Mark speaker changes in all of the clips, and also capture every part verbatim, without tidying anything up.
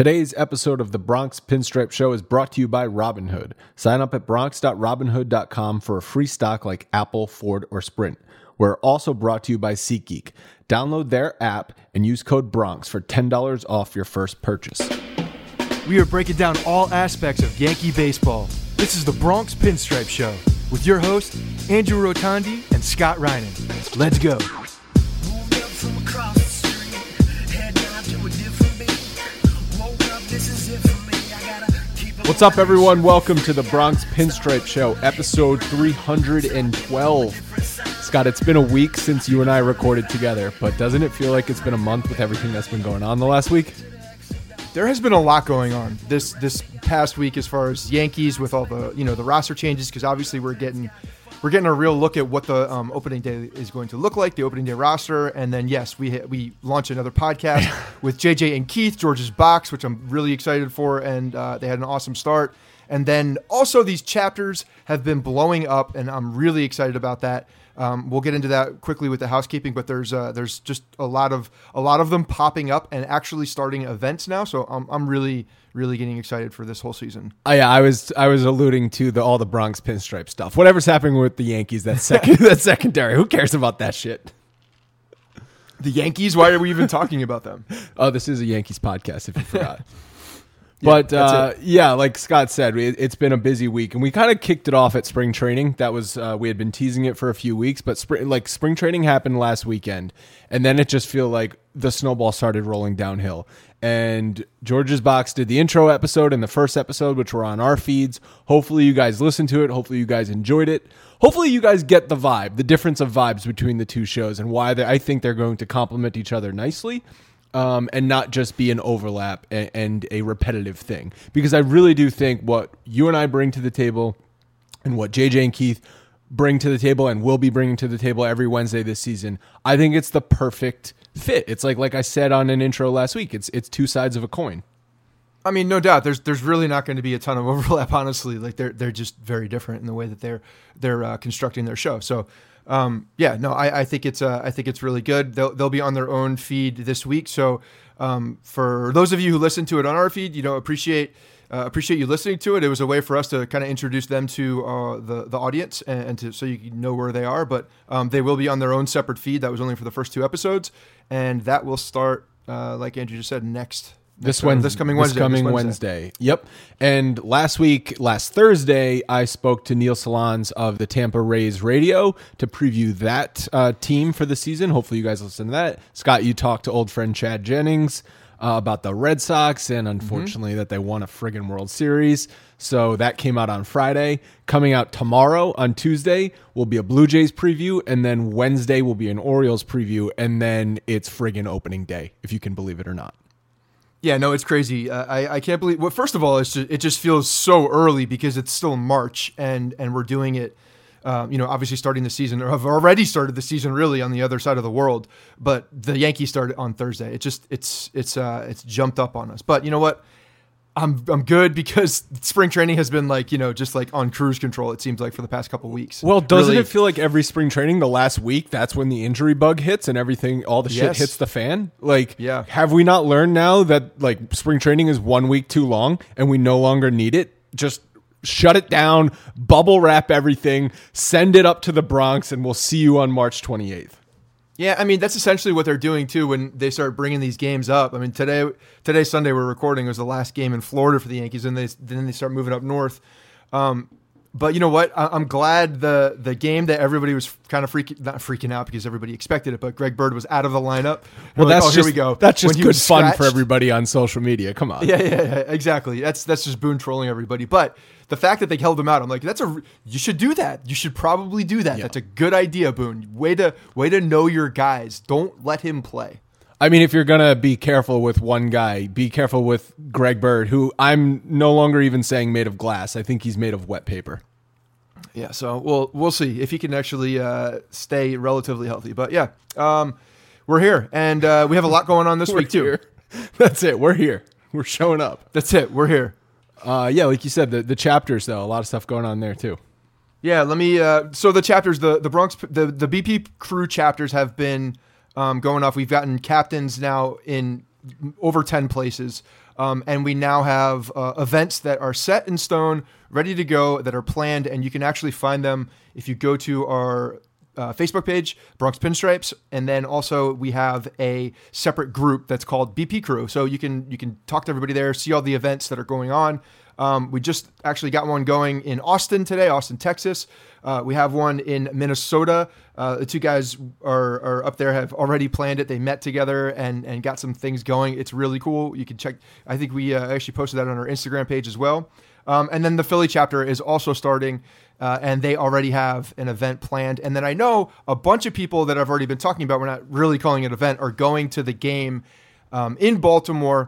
Speaker 1: Today's episode of the Bronx Pinstripe Show is brought to you by Robinhood. Sign up at bronx dot robinhood dot com for a free stock like Apple, Ford, or Sprint. We're also brought to you by SeatGeek. Download their app and use code BRONX for ten dollars off your first purchase.
Speaker 2: We are breaking down all aspects of Yankee baseball. This is the Bronx Pinstripe Show with your hosts, Andrew Rotondi and Scott Reinen. Let's go.
Speaker 1: What's up, everyone? Welcome to the Bronx Pinstripe Show, episode three hundred twelve. Scott, it's been a week since you and I recorded together, but doesn't it feel like it's been a month with everything that's been going on the last week?
Speaker 2: There has been a lot going on this this past week as far as Yankees with all the you know the roster changes, because obviously we're getting we're getting a real look at what the um, opening day is going to look like, the opening day roster, and then yes, we we launched another podcast with J J and Keith, George's Box, which I'm really excited for, and uh, they had an awesome start. And then also these chapters have been blowing up, and I'm really excited about that. Um, we'll get into that quickly with the housekeeping, but there's uh, there's just a lot of a lot of them popping up and actually starting events now. So I'm I'm really really getting excited for this whole season.
Speaker 1: Oh yeah, I was I was alluding to the all the Bronx Pinstripe stuff. Whatever's happening with the Yankees, that's second that's secondary. Who cares about that shit?
Speaker 2: The Yankees? Why are we even talking about them?
Speaker 1: Oh, this is a Yankees podcast, if you forgot. But, yeah, uh, yeah, like Scott said, it, it's been a busy week, and we kind of kicked it off at spring training. That was, uh, we had been teasing it for a few weeks, but spring, like spring training happened last weekend, and then it just feel like the snowball started rolling downhill. And George's Box did the intro episode and the first episode, which were on our feeds. Hopefully you guys listened to it. Hopefully you guys enjoyed it. Hopefully you guys get the vibe, the difference of vibes between the two shows, and why I think they're going to complement each other nicely. Um, and not just be an overlap and, and a repetitive thing. Because I really do think what you and I bring to the table and what J J and Keith bring to the table and will be bringing to the table every Wednesday this season, I think it's the perfect fit. It's like like I said on an intro last week, it's it's two sides of a coin.
Speaker 2: I mean, no doubt. There's there's really not going to be a ton of overlap, honestly. Like they're they're just very different in the way that they're they're uh, constructing their show. So Um, yeah, no, I, I think it's, uh, I think it's really good. They'll, they'll be on their own feed this week. So, um, for those of you who listen to it on our feed, you know, appreciate, uh, appreciate you listening to it. It was a way for us to kind of introduce them to, uh, the, the audience and, and to, so you know where they are, but, um, they will be on their own separate feed. That was only for the first two episodes, and that will start, uh, like Andrew just said, next
Speaker 1: This Wednesday,
Speaker 2: this coming Wednesday.
Speaker 1: This coming
Speaker 2: this
Speaker 1: Wednesday.
Speaker 2: Wednesday.
Speaker 1: Yep. And last week, last Thursday, I spoke to Neil Salons of the Tampa Rays Radio to preview that uh, team for the season. Hopefully you guys listen to that. Scott, you talked to old friend Chad Jennings uh, about the Red Sox, and unfortunately mm-hmm. that they won a friggin' World Series. So that came out on Friday. Coming out tomorrow on Tuesday will be a Blue Jays preview, and then Wednesday will be an Orioles preview, and then it's friggin' opening day, if you can believe it or not.
Speaker 2: Yeah, no, it's crazy. Uh, I I can't believe. Well, first of all, it's just, it just feels so early because it's still March, and and we're doing it. Um, you know, obviously starting the season, or have already started the season, really on the other side of the world. But the Yankees started on Thursday. It just it's it's uh it's jumped up on us. But you know what? I'm I'm good because spring training has been like, you know, just like on cruise control, it seems like, for the past couple of weeks.
Speaker 1: Well, doesn't
Speaker 2: really,
Speaker 1: it feel like every spring training, the last week, that's when the injury bug hits and everything, all the shit
Speaker 2: yes.
Speaker 1: hits the fan? Like,
Speaker 2: yeah.
Speaker 1: have we not learned now that like spring training is one week too long and we no longer need it? Just shut it down, bubble wrap everything, send it up to the Bronx, and we'll see you on March twenty-eighth.
Speaker 2: Yeah, I mean, that's essentially what they're doing, too, when they start bringing these games up. I mean, today, today Sunday, we're recording, was the last game in Florida for the Yankees, and they, then they start moving up north. Um, but you know what? I, I'm glad the the game that everybody was kind of freaking, not freaking out because everybody expected it, but Greg Bird was out of the lineup.
Speaker 1: Well,
Speaker 2: like,
Speaker 1: that's
Speaker 2: oh,
Speaker 1: just,
Speaker 2: here we go.
Speaker 1: That's just good fun
Speaker 2: scratched.
Speaker 1: for everybody on social media. Come on.
Speaker 2: Yeah, yeah, yeah, exactly. That's that's just Boone trolling everybody. But the fact that they held him out, I'm like, that's a you should do that. You should probably do that. Yeah. That's a good idea, Boone. Way to way to know your guys. Don't let him play.
Speaker 1: I mean, if you're going to be careful with one guy, be careful with Greg Bird, who I'm no longer even saying made of glass. I think he's made of wet paper.
Speaker 2: Yeah, so we'll we'll see if he can actually uh, stay relatively healthy. But yeah, um, we're here, and uh, we have a lot going on this week too.
Speaker 1: Here. That's it. We're here. We're showing up.
Speaker 2: That's it. We're here.
Speaker 1: Uh, yeah, like you said, the, the chapters though, a lot of stuff going on there too.
Speaker 2: Yeah, let me. Uh, so the chapters, the the Bronx, the the B P crew chapters have been um, going off. We've gotten captains now in over ten places. Um, and we now have uh, events that are set in stone, ready to go, that are planned, and you can actually find them if you go to our uh, Facebook page, Bronx Pinstripes, and then also we have a separate group that's called B P Crew. So you can you can talk to everybody there, see all the events that are going on. Um, we just actually got one going in Austin today, Austin, Texas. Uh, we have one in Minnesota. Uh, the two guys are, are up there, have already planned it. They met together and, and got some things going. It's really cool. You can check. I think we uh, actually posted that on our Instagram page as well. Um, and then the Philly chapter is also starting, uh, and they already have an event planned. And then I know a bunch of people that I've already been talking about, we're not really calling it an event, are going to the game um, in Baltimore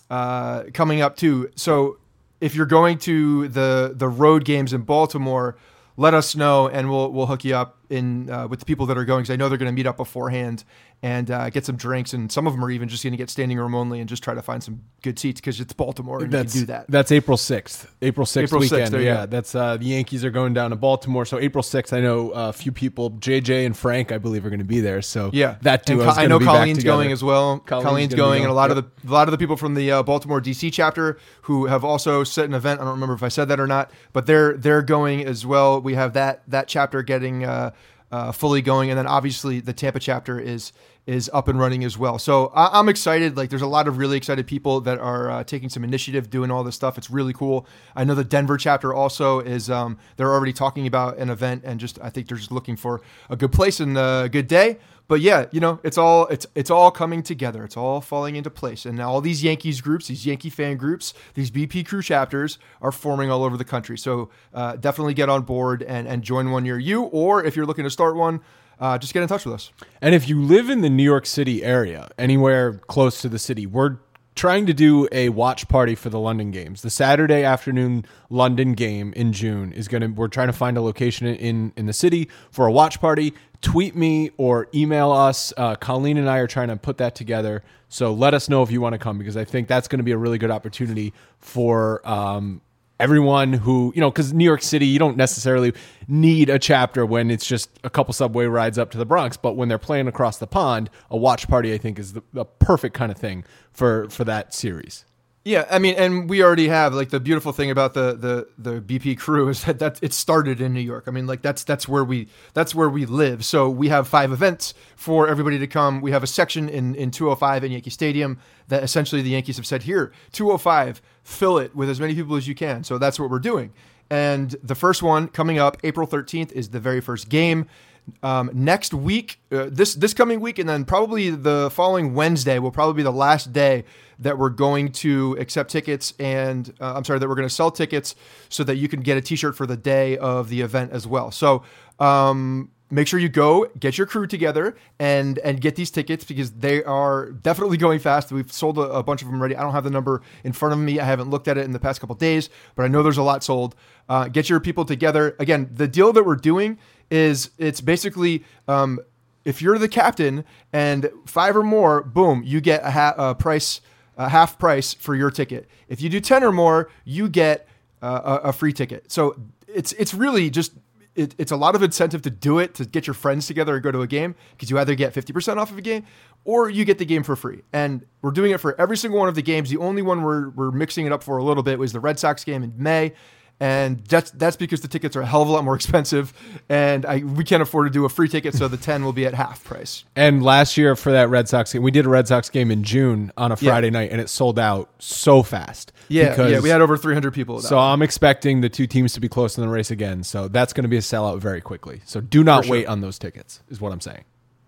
Speaker 2: uh, coming up too. So if you're going to the the road games in Baltimore, let us know and we'll we'll hook you up in uh, with the people that are going, because I know they're going to meet up beforehand and uh, get some drinks, and some of them are even just going to get standing room only and just try to find some good seats because it's Baltimore and
Speaker 1: that's,
Speaker 2: you can do that.
Speaker 1: That's April sixth. April sixth
Speaker 2: April
Speaker 1: weekend.
Speaker 2: sixth, there
Speaker 1: yeah,
Speaker 2: you go.
Speaker 1: that's uh, the Yankees are going down to Baltimore. So April sixth, I know a few people, J J and Frank, I believe, are going to be there. So
Speaker 2: Yeah,
Speaker 1: that duo
Speaker 2: And
Speaker 1: is
Speaker 2: Co- I
Speaker 1: going
Speaker 2: know
Speaker 1: to be back
Speaker 2: Colleen's
Speaker 1: together.
Speaker 2: going as well.
Speaker 1: Colleen's
Speaker 2: Colleen's,
Speaker 1: gonna be
Speaker 2: going, and a lot
Speaker 1: going.
Speaker 2: of the a lot of the people from the uh, Baltimore D C chapter who have also set an event. I don't remember if I said that or not, but they're they're going as well. We have that that chapter getting uh, uh, fully going, and then obviously the Tampa chapter is is up and running as well. So I, I'm excited. Like, there's a lot of really excited people that are uh, taking some initiative, doing all this stuff. It's really cool. I know the Denver chapter also is, um, they're already talking about an event, and just, I think they're just looking for a good place and a good day. But yeah, you know, it's all, it's, it's all coming together. It's all falling into place. And now all these Yankees groups, these Yankee fan groups, these B P Crew chapters are forming all over the country. So uh, definitely get on board and, and join one near you. Or if you're looking to start one, Uh, just get in touch with us.
Speaker 1: And if you live in the New York City area, anywhere close to the city, we're trying to do a watch party for the London games. The Saturday afternoon London game in June is going to, we're trying to find a location in, in the city for a watch party. Tweet me or email us. Uh, Colleen and I are trying to put that together. So let us know if you want to come, because I think that's going to be a really good opportunity for, um, everyone who, you know, because New York City, you don't necessarily need a chapter when it's just a couple subway rides up to the Bronx. But when they're playing across the pond, a watch party, I think, is the, the perfect kind of thing for, for that series.
Speaker 2: Yeah, I mean, and we already have, like, the beautiful thing about the the the B P Crew is that, that it started in New York. I mean, like, that's that's where we that's where we live. So we have five events for everybody to come. We have a section in in two oh five in Yankee Stadium that essentially the Yankees have said, here, two oh five, fill it with as many people as you can. So that's what we're doing. And the first one coming up, April thirteenth, is the very first game. Um, next week, uh, this this coming week, and then probably the following Wednesday will probably be the last day that we're going to accept tickets, and uh, I'm sorry, that we're going to sell tickets so that you can get a T-shirt for the day of the event as well. So um, make sure you go get your crew together and and get these tickets, because they are definitely going fast. We've sold a, a bunch of them already. I don't have the number in front of me. I haven't looked at it in the past couple of days, but I know there's a lot sold. Uh, get your people together. Again, the deal that we're doing is it's basically um, if you're the captain and five or more, boom, you get a, ha- a price, a half price for your ticket. If you do ten or more, you get uh, a, a free ticket. So it's it's really just it, it's a lot of incentive to do it, to get your friends together and go to a game, because you either get fifty percent off of a game or you get the game for free. And we're doing it for every single one of the games. The only one we're we're mixing it up for a little bit was the Red Sox game in May. And that's that's because the tickets are a hell of a lot more expensive, and I, we can't afford to do a free ticket, so the ten will be at half price.
Speaker 1: And last year for that Red Sox game, we did a Red Sox game in June on a Friday
Speaker 2: Yeah.
Speaker 1: night, and it sold out so fast.
Speaker 2: Yeah,
Speaker 1: because,
Speaker 2: yeah, we had over three hundred people. At that
Speaker 1: So
Speaker 2: one.
Speaker 1: I'm expecting the two teams to be close in the race again. So that's going to be a sellout very quickly. So do not
Speaker 2: For sure.
Speaker 1: wait on those tickets, is what I'm saying.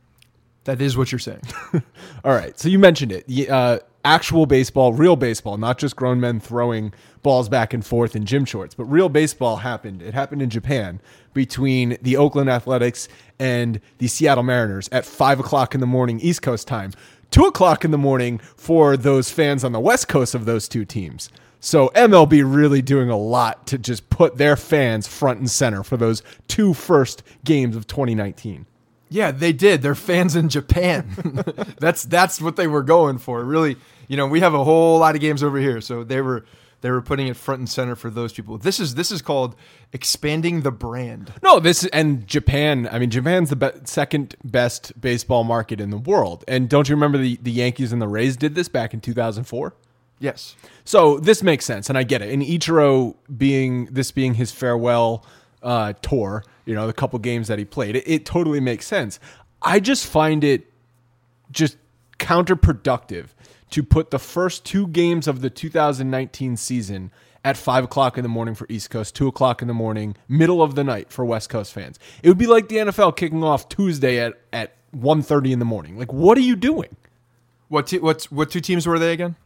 Speaker 2: That is what you're saying.
Speaker 1: All right. So you mentioned it. The, uh, actual baseball, real baseball, not just grown men throwing balls back and forth in gym shorts, but real baseball happened. It happened in Japan between the Oakland Athletics and the Seattle Mariners at five o'clock in the morning East Coast time, two o'clock in the morning for those fans on the West Coast of those two teams. So M L B really doing a lot to just put their fans front and center for those two first games of twenty nineteen.
Speaker 2: Yeah, they did. They're fans in Japan. that's that's what they were going for. Really, you know, we have a whole lot of games over here, so they were they were putting it front and center for those people. This is this is called expanding the brand.
Speaker 1: No, this and Japan. I mean, Japan's the be- second best baseball market in the world. And don't you remember the, the Yankees and the Rays did this back in two thousand four?
Speaker 2: Yes.
Speaker 1: So this makes sense, and I get it. And Ichiro being this being his farewell uh, tour, you know, the couple games that he played, it, it totally makes sense. I just find it just counterproductive to put the first two games of the two thousand nineteen season at five o'clock in the morning for East Coast, two o'clock in the morning, middle of the night for West Coast fans. It would be like the N F L kicking off Tuesday at at one thirty in the morning. Like, what are you doing?
Speaker 2: What te- what's what two teams were they again?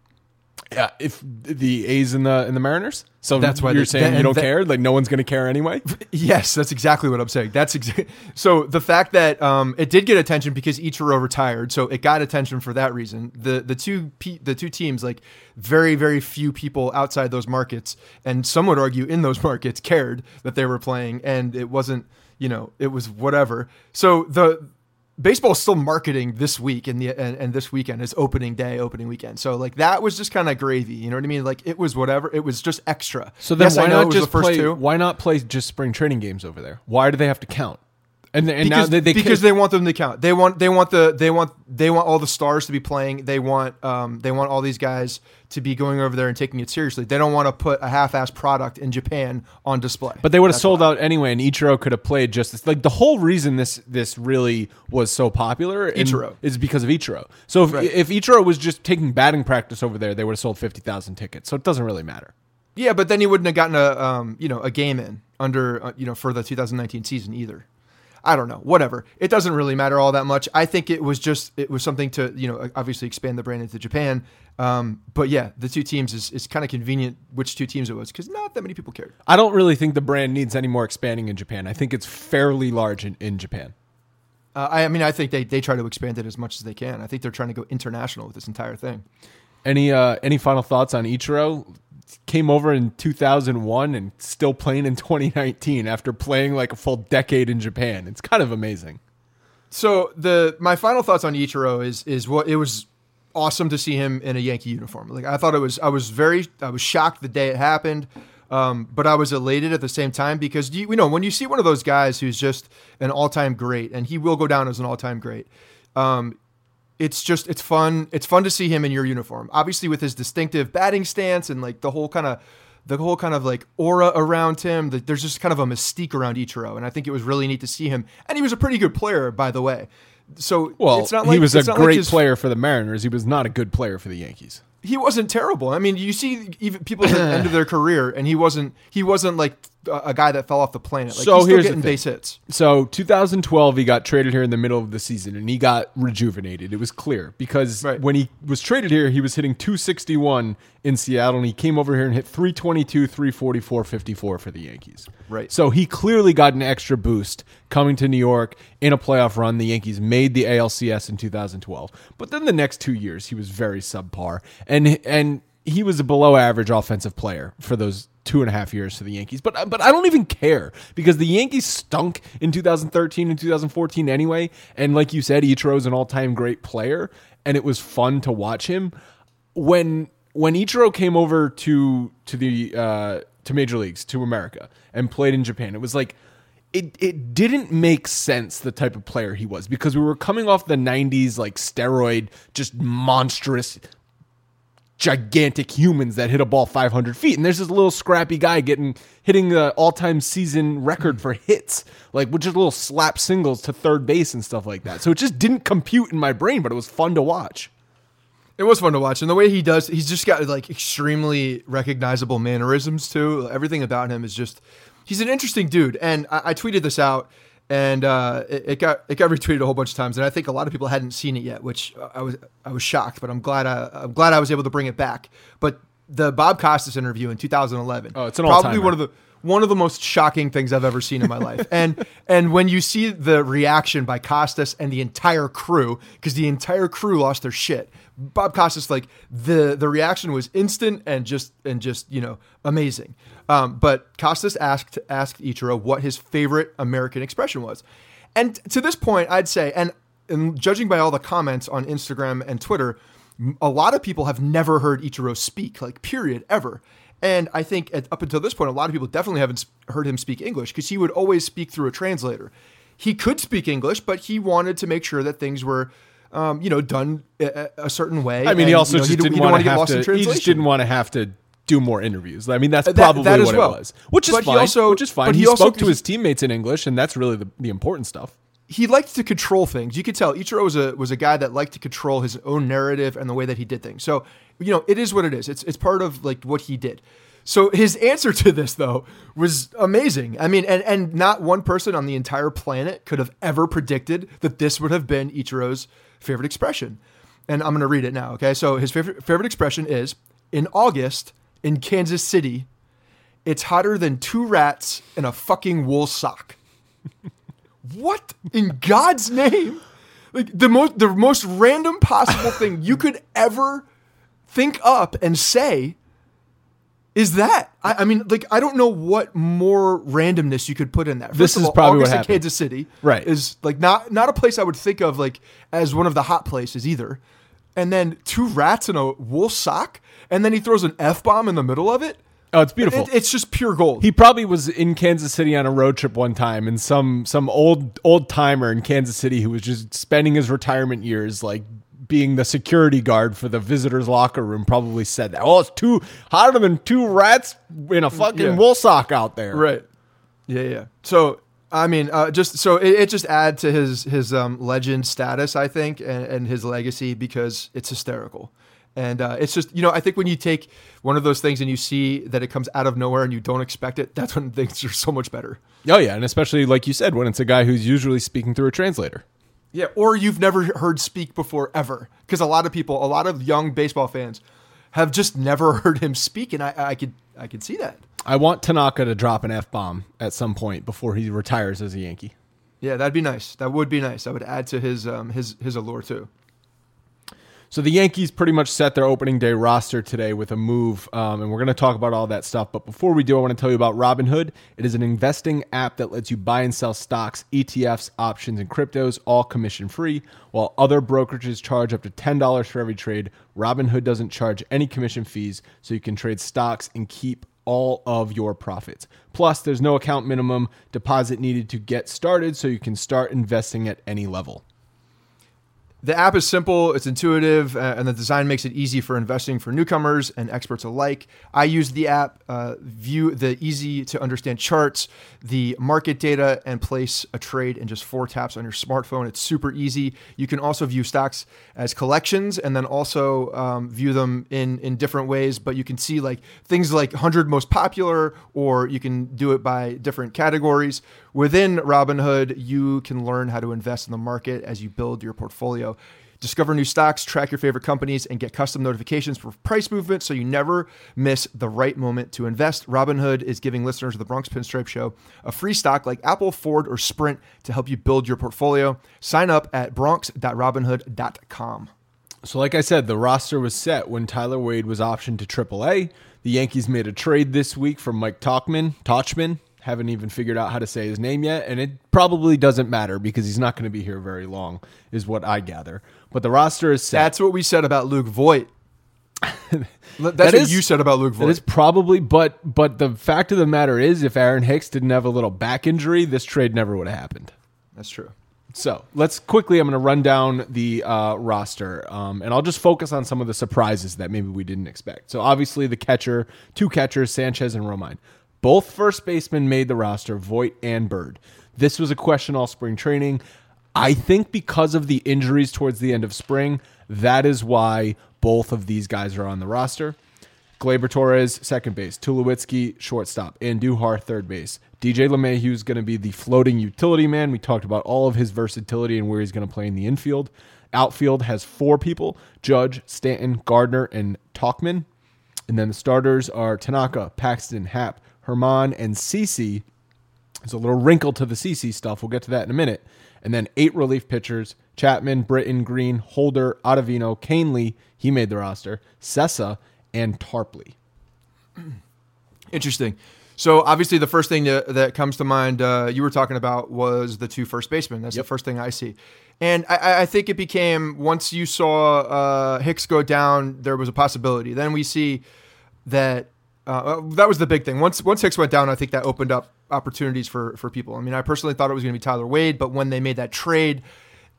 Speaker 1: Yeah, if the A's and the and the Mariners. So
Speaker 2: That's why
Speaker 1: you're
Speaker 2: they-
Speaker 1: saying
Speaker 2: that-
Speaker 1: you don't
Speaker 2: that-
Speaker 1: care? Like no one's going to care anyway?
Speaker 2: Yes, that's exactly what I'm saying. That's exa- so the fact that um, it did get attention because Ichiro retired, so it got attention for that reason. The the two pe- the two teams, like very very few people outside those markets, and some would argue in those markets, cared that they were playing, and it wasn't, you know, it was whatever. So the baseball is still marketing this week and the and, and this weekend is opening day, opening weekend. So like that was just kind of gravy, you know what I mean? Like it was whatever. It was just extra.
Speaker 1: So then
Speaker 2: Yes,
Speaker 1: why
Speaker 2: I know it
Speaker 1: not
Speaker 2: was
Speaker 1: just
Speaker 2: the first
Speaker 1: play?
Speaker 2: two.
Speaker 1: Why not play just spring training games over there? Why do they have to count? And, and now
Speaker 2: because,
Speaker 1: they, they
Speaker 2: because they want them to count. They want they want the they want they want all the stars to be playing. They want um they want all these guys to be going over there and taking it seriously. They don't want to put a half-assed product in Japan on display.
Speaker 1: But they would have
Speaker 2: That's
Speaker 1: sold
Speaker 2: why.
Speaker 1: out anyway, and Ichiro could have played just as, like the whole reason this this really was so popular and-
Speaker 2: Ichiro.
Speaker 1: is because of Ichiro. So if,
Speaker 2: Right.
Speaker 1: if Ichiro was just taking batting practice over there, they would have sold fifty thousand tickets. So it doesn't really matter.
Speaker 2: Yeah, but then he wouldn't have gotten a um you know a game in under uh, you know for the two thousand nineteen season either. I don't know, whatever. It doesn't really matter all that much. I think it was just, it was something to, you know, obviously expand the brand into Japan. Um, but yeah, the two teams is, is kind of convenient which two teams it was because not that many people cared.
Speaker 1: I don't really think the brand needs any more expanding in Japan. I think it's fairly large in, in Japan.
Speaker 2: Uh, I, I mean, I think they, they try to expand it as much as they can. I think they're trying to go international with this entire thing.
Speaker 1: Any uh, any final thoughts on Ichiro? Came over in two thousand one and still playing in twenty nineteen after playing like a full decade in Japan. It's kind of amazing.
Speaker 2: So the my final thoughts on Ichiro is is what it was awesome to see him in a Yankee uniform. Like I thought it was I was very I was shocked the day it happened, um, but I was elated at the same time because you, you know when you see one of those guys who's just an all time great and he will go down as an all time great. Um, It's just, it's fun. It's fun to see him in your uniform, obviously with his distinctive batting stance and like the whole kind of, the whole kind of like aura around him. The, there's just kind of a mystique around Ichiro. And I think it was really neat to see him. And he was a pretty good player, by the way. So
Speaker 1: Well,
Speaker 2: it's not like
Speaker 1: he was a
Speaker 2: it's not like
Speaker 1: great
Speaker 2: his-
Speaker 1: player for the Mariners. He was not a good player for the Yankees.
Speaker 2: He wasn't terrible. I mean, you see even people at the end of their career and he wasn't, he wasn't like a, a guy that fell off the planet. Like
Speaker 1: So
Speaker 2: he's still
Speaker 1: here's the
Speaker 2: getting
Speaker 1: thing.
Speaker 2: base hits.
Speaker 1: So two thousand twelve, he got traded here in the middle of the season, and he got rejuvenated. It was clear because
Speaker 2: Right.
Speaker 1: when he was traded here, he was hitting two sixty-one in Seattle, and he came over here and hit three twenty-two, three forty-four, fifty-four for the Yankees.
Speaker 2: Right.
Speaker 1: So he clearly got an extra boost coming to New York in a playoff run. The Yankees made the A L C S in two thousand twelve, but then the next two years he was very subpar, and and he was a below average offensive player for those two and a half years for the Yankees. But but I don't even care because the Yankees stunk in two thousand thirteen and two thousand fourteen anyway. And like you said, Ichiro's an all time great player, and it was fun to watch him. When when Ichiro came over to to the uh, to Major Leagues, to America, and played in Japan, it was like it it didn't make sense the type of player he was because we were coming off the nineties like steroid, just monstrous, gigantic humans that hit a ball five hundred feet. And there's this little scrappy guy getting hitting the all-time season record for hits, like with just little slap singles to third base and stuff like that. So it just didn't compute in my brain, but it was fun to watch.
Speaker 2: It was fun to watch. And the way he does, he's just got like extremely recognizable mannerisms too. Everything about him is just, he's an interesting dude. And I, I tweeted this out and uh, it, it got it got retweeted a whole bunch of times. And I think a lot of people hadn't seen it yet, which I was I was shocked, but I'm glad I, I'm glad I was able to bring it back. But the Bob Costas interview in two thousand eleven,
Speaker 1: Oh, it's an
Speaker 2: probably
Speaker 1: all-timer.
Speaker 2: one of the one of the most shocking things I've ever seen in my life. And and when you see the reaction by Costas and the entire crew, because the entire crew lost their shit. Bob Costas, like the the reaction was instant and just and just you know amazing. Um, but Costas asked asked Ichiro what his favorite American expression was, and to this point, I'd say, and, and judging by all the comments on Instagram and Twitter, a lot of people have never heard Ichiro speak, like period, ever. And I think at, up until this point, a lot of people definitely haven't heard him speak English because he would always speak through a translator. He could speak English, but he wanted to make sure that things were um, you know, done a, a certain way.
Speaker 1: I mean,
Speaker 2: and,
Speaker 1: he also
Speaker 2: you know,
Speaker 1: just
Speaker 2: he
Speaker 1: didn't
Speaker 2: want
Speaker 1: want to
Speaker 2: get
Speaker 1: have
Speaker 2: lost in
Speaker 1: to. He just
Speaker 2: translation.
Speaker 1: didn't want to have to do more interviews. I mean, that's
Speaker 2: That-
Speaker 1: probably
Speaker 2: that as
Speaker 1: what
Speaker 2: well.
Speaker 1: it was, which is
Speaker 2: But he
Speaker 1: fine.
Speaker 2: also-
Speaker 1: which is fine.
Speaker 2: but
Speaker 1: He,
Speaker 2: he also-
Speaker 1: spoke to
Speaker 2: he-
Speaker 1: his teammates in English, and that's really the, the important stuff.
Speaker 2: He liked to control things. You could tell Ichiro was a was a guy that liked to control his own narrative and the way that he did things. So, you know, it is what it is. It's it's part of like what he did. So his answer to this though was amazing. I mean, and and not one person on the entire planet could have ever predicted that this would have been Ichiro's favorite expression. And I'm going to read it now, okay? So his favorite favorite expression is, in August in Kansas City, it's hotter than two rats in a fucking wool sock. What in God's name? Like the most the most random possible thing you could ever think up and say is that. I, I mean, like I don't know what more randomness you could put in that. First
Speaker 1: This
Speaker 2: of
Speaker 1: is
Speaker 2: all,
Speaker 1: probably what
Speaker 2: August in
Speaker 1: happened.
Speaker 2: Kansas City,
Speaker 1: Right.
Speaker 2: is like not not a place I would think of like as one of the hot places either. And then two rats in a wool sock, and then he throws an F bomb in the middle of it.
Speaker 1: Oh, it's beautiful.
Speaker 2: It- it's just pure gold.
Speaker 1: He probably was in Kansas City on a road trip one time, and some some old old timer in Kansas City who was just spending his retirement years like being the security guard for the visitors' locker room probably said that. Oh, it's too hotter than two rats in a fucking
Speaker 2: Yeah.
Speaker 1: wool sock out there.
Speaker 2: Right. Yeah, yeah. So I mean, uh, just so it, it just adds to his his um, legend status, I think, and, and his legacy because it's hysterical. And uh, it's just, you know, I think when you take one of those things and you see that it comes out of nowhere and you don't expect it, that's when things are so much better.
Speaker 1: Oh yeah, and especially like you said, when it's a guy who's usually speaking through a translator.
Speaker 2: Yeah, or you've never heard speak before ever. Because a lot of people, a lot of young baseball fans have just never heard him speak, and I, I could I could see that.
Speaker 1: I want Tanaka to drop an F-bomb at some point before he retires as a Yankee.
Speaker 2: Yeah, that'd be nice. That would be nice. That would add to his um, his his allure too.
Speaker 1: So the Yankees pretty much set their opening day roster today with a move, um, and we're going to talk about all that stuff. But before we do, I want to tell you about Robinhood. It is an investing app that lets you buy and sell stocks, E T Fs, options, and cryptos, all commission-free. While other brokerages charge up to ten dollars for every trade, Robinhood doesn't charge any commission fees, so you can trade stocks and keep all of your profits. Plus, there's no account minimum deposit needed to get started, so you can start investing at any level.
Speaker 2: The app is simple, it's intuitive, uh, and the design makes it easy for investing for newcomers and experts alike. I use the app, uh, view the easy to understand charts, the market data, and place a trade in just four taps on your smartphone. It's super easy. You can also view stocks as collections and then also um, view them in, in different ways, but you can see like things like one hundred most popular, or you can do it by different categories. Within Robinhood, you can learn how to invest in the market as you build your portfolio. Discover new stocks, track your favorite companies, and get custom notifications for price movement so you never miss the right moment to invest. Robinhood is giving listeners of the Bronx Pinstripe Show a free stock like Apple, Ford, or Sprint to help you build your portfolio. Sign up at bronx dot robinhood dot com.
Speaker 1: So like I said, the roster was set when Tyler Wade was optioned to triple A. The Yankees made a trade this week for Mike Tauchman. Tauchman. Haven't even figured out how to say his name yet, and it probably doesn't matter because he's not going to be here very long, is what I gather. But the roster is set.
Speaker 2: That's what we said about Luke Voigt. That's
Speaker 1: That
Speaker 2: what
Speaker 1: is-
Speaker 2: you said about Luke
Speaker 1: That is
Speaker 2: Voigt.
Speaker 1: probably, but but the fact of the matter is, if Aaron Hicks didn't have a little back injury, this trade never would have happened.
Speaker 2: That's true.
Speaker 1: So let's quickly, I'm going to run down the uh, roster, um, and I'll just focus on some of the surprises that maybe we didn't expect. So obviously the catcher, two catchers, Sanchez and Romine. Both first basemen made the roster, Voit and Bird. This was a question all spring training. I think because of the injuries towards the end of spring, that is why both of these guys are on the roster. Gleyber Torres, second base. Tulowitzki, shortstop. Andujar, third base. D J LeMahieu is going to be the floating utility man. We talked about all of his versatility and where he's going to play in the infield. Outfield has four people, Judge, Stanton, Gardner, and Tauchman. And then the starters are Tanaka, Paxton, Happ, Herman, and Cece. There's a little wrinkle to the Cece stuff. We'll get to that in a minute. And then eight relief pitchers, Chapman, Britton, Green, Holder, Ottavino, Canely, he made the roster, Sessa, and Tarpley.
Speaker 2: Interesting. So obviously the first thing that, that comes to mind uh, you were talking about was the two first basemen. That's
Speaker 1: Yep.
Speaker 2: the first thing I see. And I, I think it became, once you saw uh, Hicks go down, there was a possibility. Then we see that uh, that was the big thing. Once once Hicks went down, I think that opened up opportunities for, for people. I mean, I personally thought it was going to be Tyler Wade, but when they made that trade,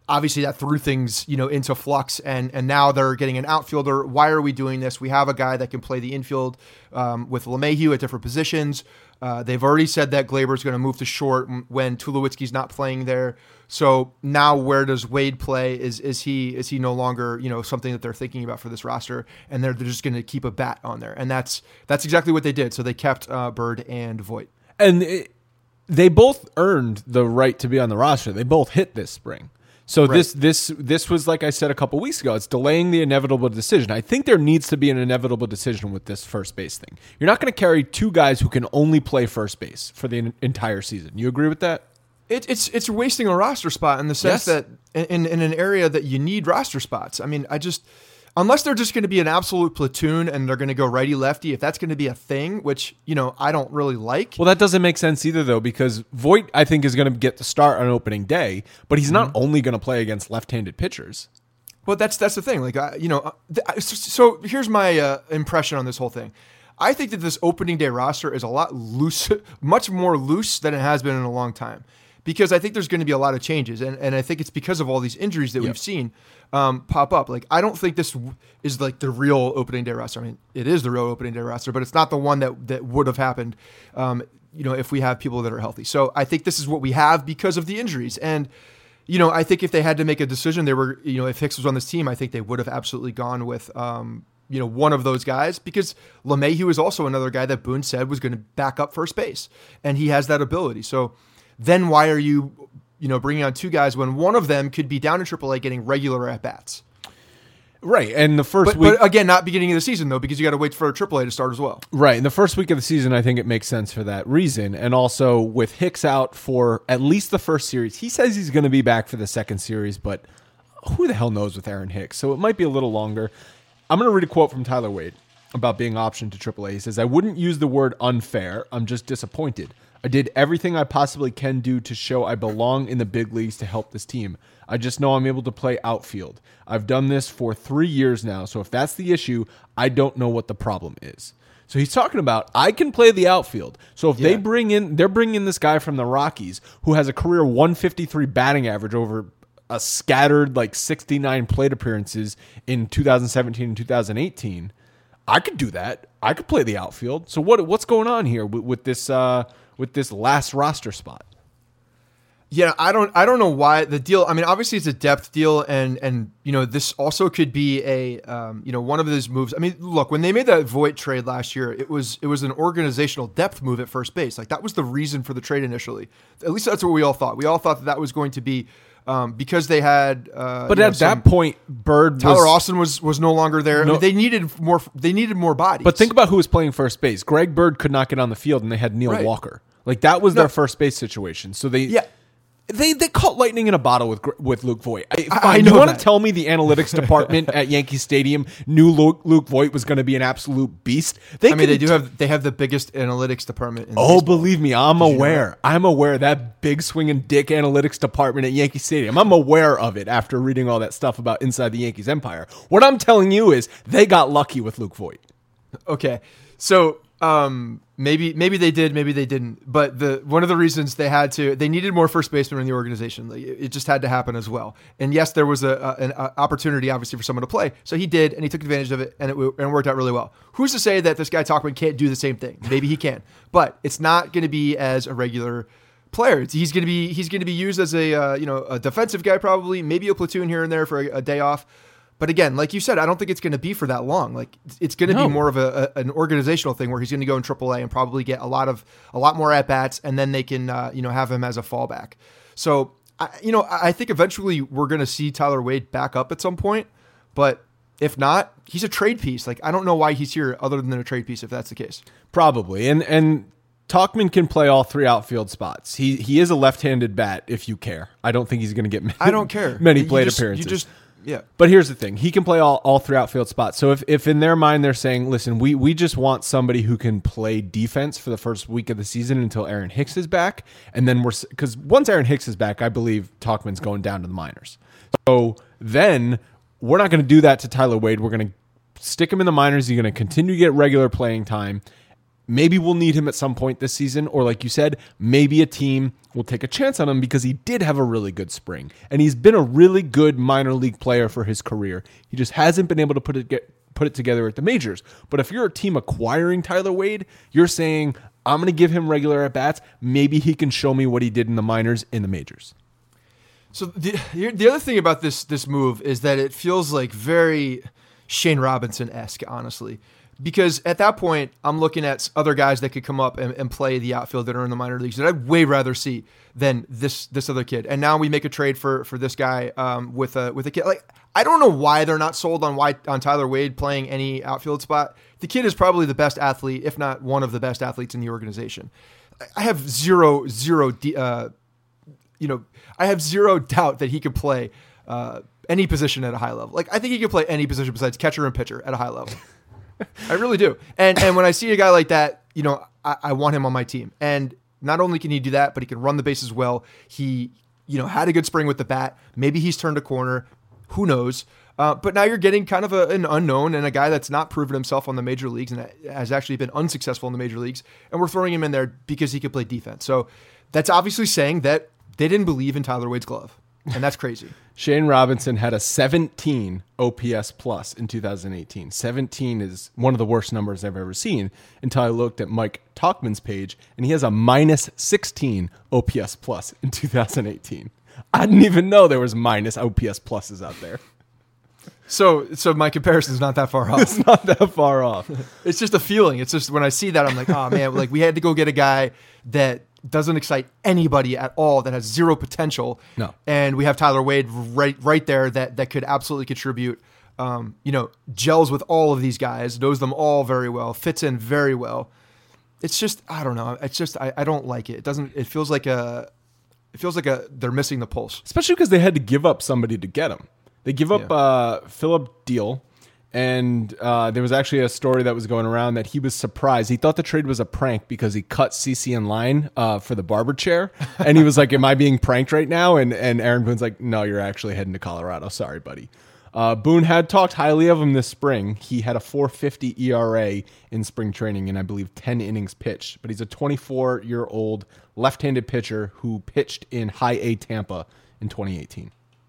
Speaker 2: obviously that threw things, you know, into flux, and and now they're getting an outfielder. Why are we doing this? We have a guy that can play the infield um, with LeMahieu at different positions. Uh, they've already said that Glaber's going to move to short when Tulowitzki's not playing there. So now where does Wade play? Is is he is he no longer, you know, something that they're thinking about for this roster? And they're, they're just going to keep a bat on there. And that's that's exactly what they did. So they kept uh, Bird and Voit.
Speaker 1: And it, they both earned the right to be on the roster. They both hit this spring. So
Speaker 2: Right.
Speaker 1: this this this was, like I said a couple weeks ago, it's delaying the inevitable decision. I think there needs to be an inevitable decision with this first base thing. You're not going to carry two guys who can only play first base for the entire season. You agree with that?
Speaker 2: It, it's it's wasting a roster spot in the sense
Speaker 1: Yes.
Speaker 2: that in, in an area that you need roster spots. I mean, I just unless they're just going to be an absolute platoon and they're going to go righty lefty, if that's going to be a thing, which you know I don't really like.
Speaker 1: Well, that doesn't make sense either, though, because Voit, I think, is going to get the start on opening day, but he's not only going to play against left-handed pitchers.
Speaker 2: Well, that's that's the thing. Like, I, you know, uh, th- so, so here's my uh, impression on this whole thing. I think that this opening day roster is a lot loose, much more loose than it has been in a long time, because I think there's going to be a lot of changes, and, and I think it's because of all these injuries that
Speaker 1: Yep.
Speaker 2: we've seen um, pop up. Like, I don't think this w- is like the real opening day roster. I mean, it is the real opening day roster, but it's not the one that that would have happened, um, you know, if we have people that are healthy. So I think this is what we have because of the injuries. And you know, I think if they had to make a decision, they were, you know, if Hicks was on this team, I think they would have absolutely gone with, um, you know, one of those guys, because LeMahieu is also another guy that Boone said was going to back up first base, and he has that ability. So then why are you, you know, bringing on two guys when one of them could be down in triple A getting regular at bats?
Speaker 1: Right, and the first
Speaker 2: But,
Speaker 1: week...
Speaker 2: but again, not beginning of the season, though, because you got to wait for triple A to start as well.
Speaker 1: Right. In the first week of the season, I think it makes sense for that reason. And also with Hicks out for at least the first series, he says he's going to be back for the second series, but who the hell knows with Aaron Hicks? So it might be a little longer. I'm going to read a quote from Tyler Wade about being optioned to triple A. He says, "I wouldn't use the word unfair. I'm just disappointed. I did everything I possibly can do to show I belong in the big leagues to help this team. I just know I'm able to play outfield. I've done this for three years now, so if that's the issue, I don't know what the problem is." So he's talking about, I can play the outfield. So if they
Speaker 2: Yeah.
Speaker 1: bring in, they're bringing in this guy from the Rockies who has a career one fifty-three batting average over a scattered like sixty-nine plate appearances in two thousand seventeen and two thousand eighteen. I could do that. I could play the outfield. So what what's going on here with, with this uh, with this last roster spot?
Speaker 2: Yeah, I don't I don't know why the deal. I mean, obviously it's a depth deal, and and you know this also could be a um, you know one of those moves. I mean, look, when they made that Voit trade last year, it was it was an organizational depth move at first base. Like that was the reason for the trade initially. At least that's what we all thought. We all thought that that was going to be um, because they had. Uh,
Speaker 1: But
Speaker 2: you know,
Speaker 1: at
Speaker 2: some-
Speaker 1: that point, Bird
Speaker 2: Tyler
Speaker 1: was,
Speaker 2: Austin was was no longer there. I
Speaker 1: No.
Speaker 2: mean, they needed more. They needed more bodies.
Speaker 1: But think about who was playing first base. Greg Bird could not get on the field, and they had Neil
Speaker 2: Right.
Speaker 1: Walker. Like that was
Speaker 2: No.
Speaker 1: their first base situation. So they
Speaker 2: Yeah.
Speaker 1: They they caught lightning in a bottle with Gr- with Luke Voit. I,
Speaker 2: I
Speaker 1: fine,
Speaker 2: know
Speaker 1: you want to
Speaker 2: that.
Speaker 1: tell me the analytics department at Yankee Stadium knew Luke, Luke Voit was going to be an absolute beast? They
Speaker 2: I mean, they
Speaker 1: couldn't
Speaker 2: do have they have the biggest analytics department. In
Speaker 1: Oh,
Speaker 2: baseball.
Speaker 1: believe me, I'm
Speaker 2: Did you know
Speaker 1: aware. I'm aware that big swinging dick analytics department at Yankee Stadium. I'm aware of it after reading all that stuff about inside the Yankees empire. What I'm telling you is they got lucky with Luke Voit.
Speaker 2: Okay, so um, maybe maybe they did, maybe they didn't. But the one of the reasons they had to, they needed more first basemen in the organization. Like, it just had to happen as well. And yes, there was a, a an a opportunity obviously for someone to play, so he did, and he took advantage of it, and it, w- and it worked out really well. Who's to say that this guy Talkman can't do the same thing? Maybe he can, but it's not going to be as a regular player. It's- He's going to be he's going to be used as a uh, you know a defensive guy, probably maybe a platoon here and there for a, a day off. But again, like you said, I don't think it's going to be for that long. Like it's going to
Speaker 1: No.
Speaker 2: be more of a, a an organizational thing where he's going to go in triple A and probably get a lot of a lot more at bats, and then they can uh, you know have him as a fallback. So I, you know I I think eventually we're going to see Tyler Wade back up at some point, but if not, he's a trade piece. Like I don't know why he's here other than a trade piece if that's the case.
Speaker 1: Probably. And and Talkman can play all three outfield spots. He he is a left-handed bat if you care. I don't think he's going to get many,
Speaker 2: I don't care.
Speaker 1: many
Speaker 2: You
Speaker 1: plate
Speaker 2: just-
Speaker 1: appearances.
Speaker 2: You just yeah.
Speaker 1: But here's the thing. He can play all, all three outfield spots. So if, if in their mind they're saying, listen, we, we just want somebody who can play defense for the first week of the season until Aaron Hicks is back. And then we're – because once Aaron Hicks is back, I believe Talkman's going down to the minors. So then we're not going to do that to Tyler Wade. We're going to stick him in the minors. He's going to continue to get regular playing time. maybe we'll need him at some point this season, or like you said, maybe a team will take a chance on him because he did have a really good spring. And he's been a really good minor league player for his career. He just hasn't been able to put it get, put it together at the majors. But if you're a team acquiring Tyler Wade, you're saying, I'm going to give him regular at-bats. Maybe he can show me what he did in the minors in the majors.
Speaker 2: So the the other thing about this this move is that it feels like very Shane Robinson-esque, honestly. Because at that point, I'm looking at other guys that could come up and, and play the outfield that are in the minor leagues that I'd way rather see than this this other kid. And now we make a trade for for this guy um, with a with a kid. Like, I don't know why they're not sold on why on Tyler Wade playing any outfield spot. The kid is probably the best athlete, if not one of the best athletes in the organization. I have zero zero uh, you know I have zero doubt that he could play uh, any position at a high level. Like, I think he could play any position besides catcher and pitcher at a high level. I really do. And and when I see a guy like that, you know, I, I want him on my team. And not only can he do that, but he can run the bases well. He, you know, had a good spring with the bat. Maybe he's turned a corner. Who knows? Uh, but now you're getting kind of a, an unknown and a guy that's not proven himself on the major leagues and has actually been unsuccessful in the major leagues. And we're throwing him in there because he can play defense. So that's obviously saying that they didn't believe in Tyler Wade's glove. And that's crazy.
Speaker 1: Shane Robinson had a seventeen O P S plus in two thousand eighteen. seventeen is one of the worst numbers I've ever seen until I looked at Mike Tauchman's page, and he has a minus sixteen O P S plus in two thousand eighteen. I didn't even know there was minus O P S pluses out there.
Speaker 2: So so my comparison is not that far off.
Speaker 1: It's not that far off.
Speaker 2: It's just a feeling. It's just when I see that, I'm like, oh, man, like we had to go get a guy that doesn't excite anybody at all, that has zero potential.
Speaker 1: No.
Speaker 2: And we have Tyler Wade right right there that that could absolutely contribute. Um, you know, gels with all of these guys, knows them all very well, fits in very well. It's just, I don't know. It's just, I, I don't like it. It doesn't, it feels like a, it feels like a, they're missing the pulse.
Speaker 1: Especially because they had to give up somebody to get him. They give up
Speaker 2: Yeah.
Speaker 1: uh, Philip Deal. And uh, there was actually a story that was going around that he was surprised. He thought the trade was a prank because he cut CeCe in line uh, for the barber chair. And he was like, am I being pranked right now? And and Aaron Boone's like, no, you're actually heading to Colorado. Sorry, buddy. Uh, Boone had talked highly of him this spring. He had a four fifty E R A in spring training and I believe ten innings pitched. But he's a twenty-four-year-old left-handed pitcher who pitched in high A Tampa in twenty eighteen.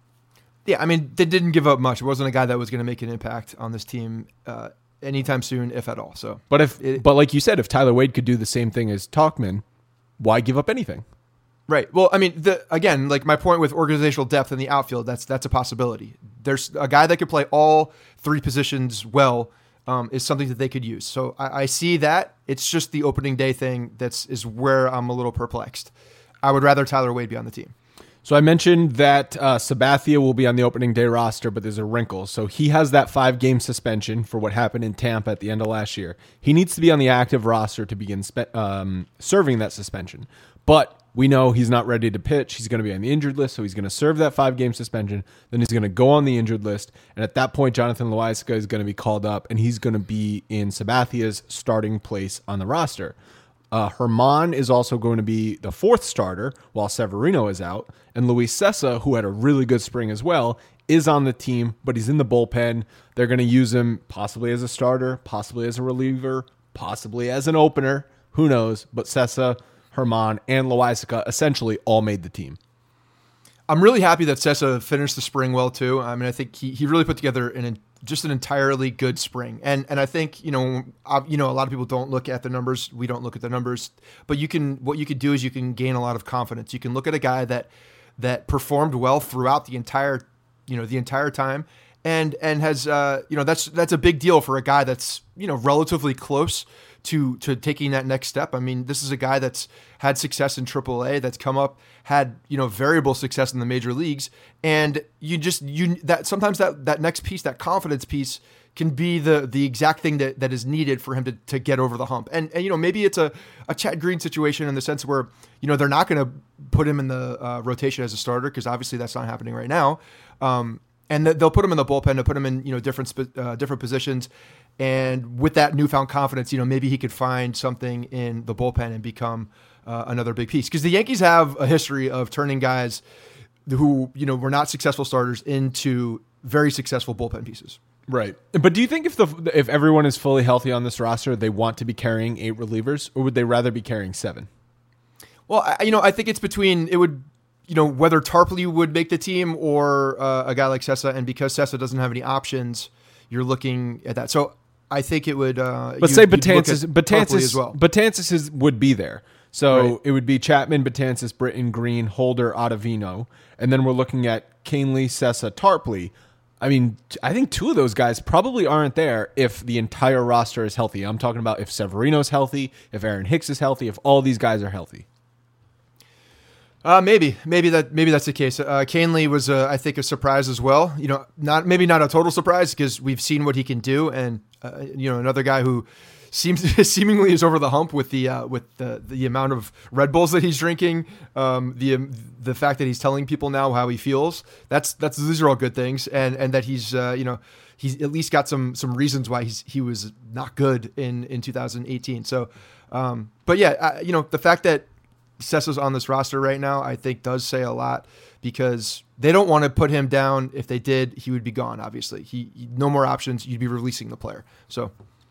Speaker 2: Yeah, I mean, they didn't give up much. It wasn't a guy that was going to make an impact on this team uh, anytime soon, if at all. So,
Speaker 1: But if,
Speaker 2: it,
Speaker 1: but like you said, if Tyler Wade could do the same thing as Tauchman, why give up anything?
Speaker 2: right. Well, I mean, the, again, like my point with organizational depth in the outfield, that's that's a possibility. There's a guy that could play all three positions well. Um, is something that they could use. So I, I see that. It's just the opening day thing that's is where I'm a little perplexed. I would rather Tyler Wade be on the team.
Speaker 1: So I mentioned that uh, Sabathia will be on the opening day roster, but there's a wrinkle. So he has that five-game suspension for what happened in Tampa at the end of last year. He needs to be on the active roster to begin spe- um, serving that suspension. But we know he's not ready to pitch. He's going to be on the injured list, so he's going to serve that five-game suspension. Then he's going to go on the injured list. And at that point, Jonathan Loáisiga is going to be called up, and he's going to be in Sabathia's starting place on the roster. Uh, Herman is also going to be the fourth starter while Severino is out. And Luis Cessa, who had a really good spring as well, is on the team, but he's in the bullpen. They're going to use him possibly as a starter, possibly as a reliever, possibly as an opener. Who knows? But Cessa, Herman, and Loáisiga essentially all made the team.
Speaker 2: I'm really happy that Cessa finished the spring well too. I mean, I think he, he really put together an just an entirely good spring, and and I think you know uh, you know a lot of people don't look at the numbers. We don't look at the numbers, but you can what you could do is you can gain a lot of confidence. You can look at a guy that that performed well throughout the entire you know the entire time, and and has uh, you know that's that's a big deal for a guy that's you know relatively close to to taking that next step. I mean, this is a guy that's had success in triple A, that's come up, had, you know, variable success in the major leagues. And you just, you, that sometimes that, that next piece, that confidence piece can be the, the exact thing that, that is needed for him to, to get over the hump. And, and, you know, maybe it's a, a Chad Green situation in the sense where, you know, they're not going to put him in the uh, rotation as a starter, because obviously that's not happening right now. Um, and they'll put him in the bullpen to put him in, you know, different, uh, different positions. And with that newfound confidence, you know, maybe he could find something in the bullpen and become uh, another big piece. Because the Yankees have a history of turning guys who, you know, were not successful starters into very successful bullpen pieces.
Speaker 1: Right. But do you think if the if everyone is fully healthy on this roster, they want to be carrying eight relievers, or would they rather be carrying seven?
Speaker 2: Well, I, you know, I think it's between it would, you know, whether Tarpley would make the team or uh, a guy like Sessa, and because Sessa doesn't have any options, you're looking at that. So I think it would. Uh,
Speaker 1: but
Speaker 2: you,
Speaker 1: say Betances, Betances
Speaker 2: as well.
Speaker 1: Betances is, would be there. So
Speaker 2: right.
Speaker 1: It would be Chapman, Betances, Britton, Green, Holder, Ottavino, and then we're looking at Kahnle, Sessa, Tarpley. I mean, I think two of those guys probably aren't there if the entire roster is healthy. I'm talking about if Severino's healthy, if Aaron Hicks is healthy, if all these guys are healthy.
Speaker 2: Uh, maybe, maybe that, maybe that's the case. Uh, Kahnle was, uh, I think, a surprise as well. You know, not maybe not a total surprise because we've seen what he can do, and uh, you know, another guy who seems seemingly is over the hump with the uh, with the the amount of Red Bulls that he's drinking, um, the um, the fact that he's telling people now how he feels. That's that's these are all good things, and and that he's uh, you know he's at least got some some reasons why he's he was not good in in two thousand eighteen. So, um, but yeah, I, you know, the fact that Sessa's on this roster right now, I think does say a lot because they don't want to put him down. If they did, he would be gone. Obviously, he no more options. You'd be releasing the player. So,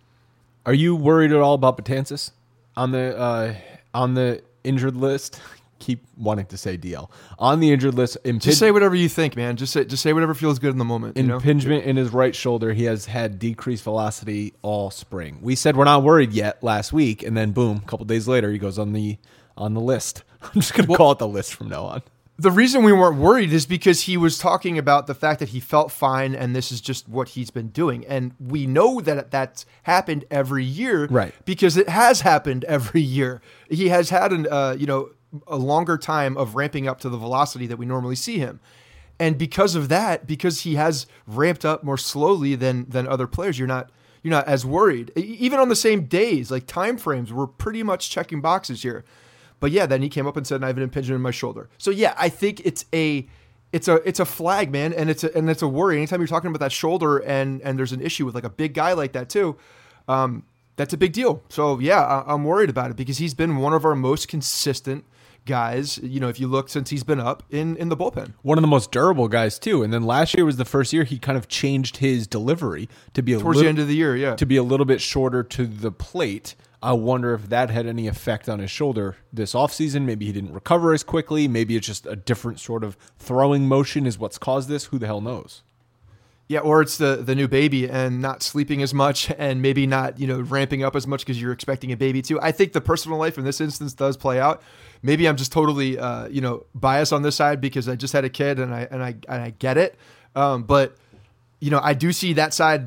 Speaker 1: are you worried at all about Betances on the uh, on the injured list? Keep wanting to say D L on the injured list. Imping-
Speaker 2: just say whatever you think, man. Just say just say whatever feels good in the moment. You
Speaker 1: impingement
Speaker 2: know?
Speaker 1: in his right shoulder. He has had decreased velocity all spring. We said we're not worried yet last week, and then boom, a couple days later, he goes on the on the list. I'm just going to well, call it the list from now on.
Speaker 2: The reason we weren't worried is because he was talking about the fact that he felt fine and this is just what he's been doing. And we know that that's happened every year,
Speaker 1: right?
Speaker 2: Because it has happened every year. He has had an, uh, you know, a longer time of ramping up to the velocity that we normally see him. And because of that, because he has ramped up more slowly than, than other players, you're not, you're not as worried. Even on the same days, like time frames, we're pretty much checking boxes here. But yeah, then he came up and said, "I have an impingement in my shoulder." So yeah, I think it's a, it's a, it's a flag, man, and it's a, and it's a worry. Anytime you're talking about that shoulder and and there's an issue with like a big guy like that too, um, that's a big deal. So yeah, I, I'm worried about it because he's been one of our most consistent guys. You know, if you look since he's been up in in the bullpen,
Speaker 1: one of the most durable guys too. And then last year was the first year he kind of changed his delivery to be a
Speaker 2: towards
Speaker 1: little,
Speaker 2: the end of the year, yeah,
Speaker 1: to be a little bit shorter to the plate. I wonder if that had any effect on his shoulder this offseason. Maybe he didn't recover as quickly. Maybe it's just a different sort of throwing motion is what's caused this. Who the hell knows?
Speaker 2: Yeah, or it's the the new baby and not sleeping as much and maybe not, you know, ramping up as much because you're expecting a baby too. I think the personal life in this instance does play out. Maybe I'm just totally, uh, you know, biased on this side because I just had a kid and I and I and I get it. Um, but you know, I do see that side.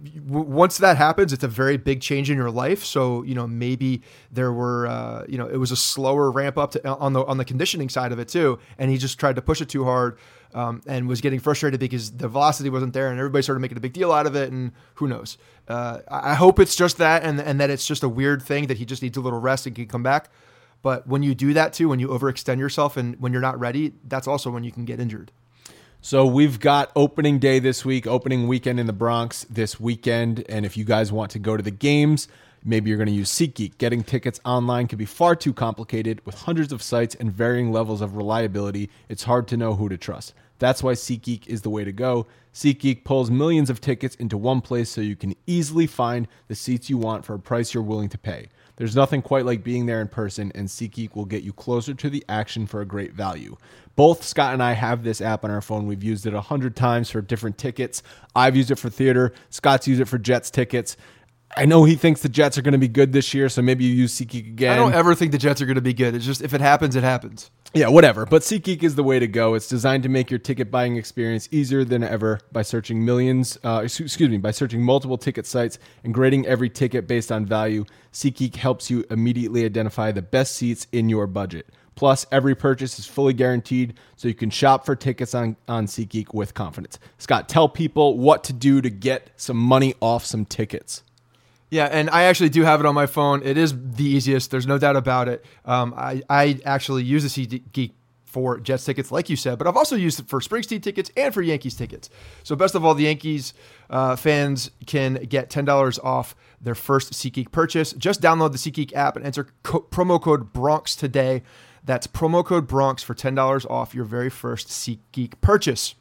Speaker 2: Once that happens, it's a very big change in your life. So, you know, maybe there were, uh, you know, it was a slower ramp up to, on the on the conditioning side of it too, and he just tried to push it too hard um, and was getting frustrated because the velocity wasn't there, and everybody started making a big deal out of it. And who knows? Uh, I hope it's just that, and and that it's just a weird thing that he just needs a little rest and can come back. But when you do that too, when you overextend yourself and when you're not ready, that's also when you can get injured.
Speaker 1: So we've got opening day this week, opening weekend in the Bronx this weekend. And if you guys want to go to the games, maybe you're going to use SeatGeek. Getting tickets online can be far too complicated. With hundreds of sites and varying levels of reliability, it's hard to know who to trust. That's why SeatGeek is the way to go. SeatGeek pulls millions of tickets into one place so you can easily find the seats you want for a price you're willing to pay. There's nothing quite like being there in person, and SeatGeek will get you closer to the action for a great value. Both Scott and I have this app on our phone. We've used it a hundred times for different tickets. I've used it for theater. Scott's used it for Jets tickets. I know he thinks the Jets are going to be good this year, so maybe you use SeatGeek again.
Speaker 2: I don't ever think the Jets are going to be good. It's just if it happens, it happens.
Speaker 1: Yeah, whatever. But SeatGeek is the way to go. It's designed to make your ticket buying experience easier than ever by searching millions, uh, excuse me, by searching multiple ticket sites and grading every ticket based on value. SeatGeek helps you immediately identify the best seats in your budget. Plus, every purchase is fully guaranteed, so you can shop for tickets on, on SeatGeek with confidence. Scott, tell people what to do to get some money off some tickets.
Speaker 2: Yeah, and I actually do have it on my phone. It is the easiest. There's no doubt about it. Um, I, I actually use the SeatGeek for Jets tickets, like you said, but I've also used it for Springsteen tickets and for Yankees tickets. So best of all, the Yankees uh, fans can get ten dollars off their first SeatGeek purchase. Just download the SeatGeek app and enter co- promo code Bronx today. That's promo code Bronx for ten dollars off your very first SeatGeek purchase.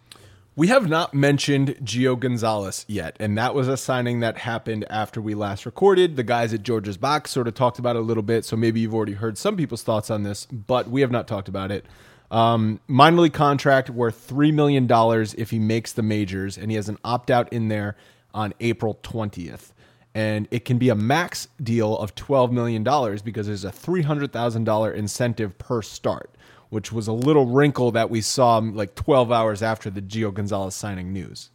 Speaker 1: We have not mentioned Gio Gonzalez yet, and that was a signing that happened after we last recorded. The guys at Georgia's Box sort of talked about it a little bit, so maybe you've already heard some people's thoughts on this, but we have not talked about it. Um, minor league contract worth three million dollars if he makes the majors, and he has an opt-out in there on April twentieth. And it can be a max deal of twelve million dollars because there's a three hundred thousand dollars incentive per start, which was a little wrinkle that we saw like twelve hours after the Gio Gonzalez signing news.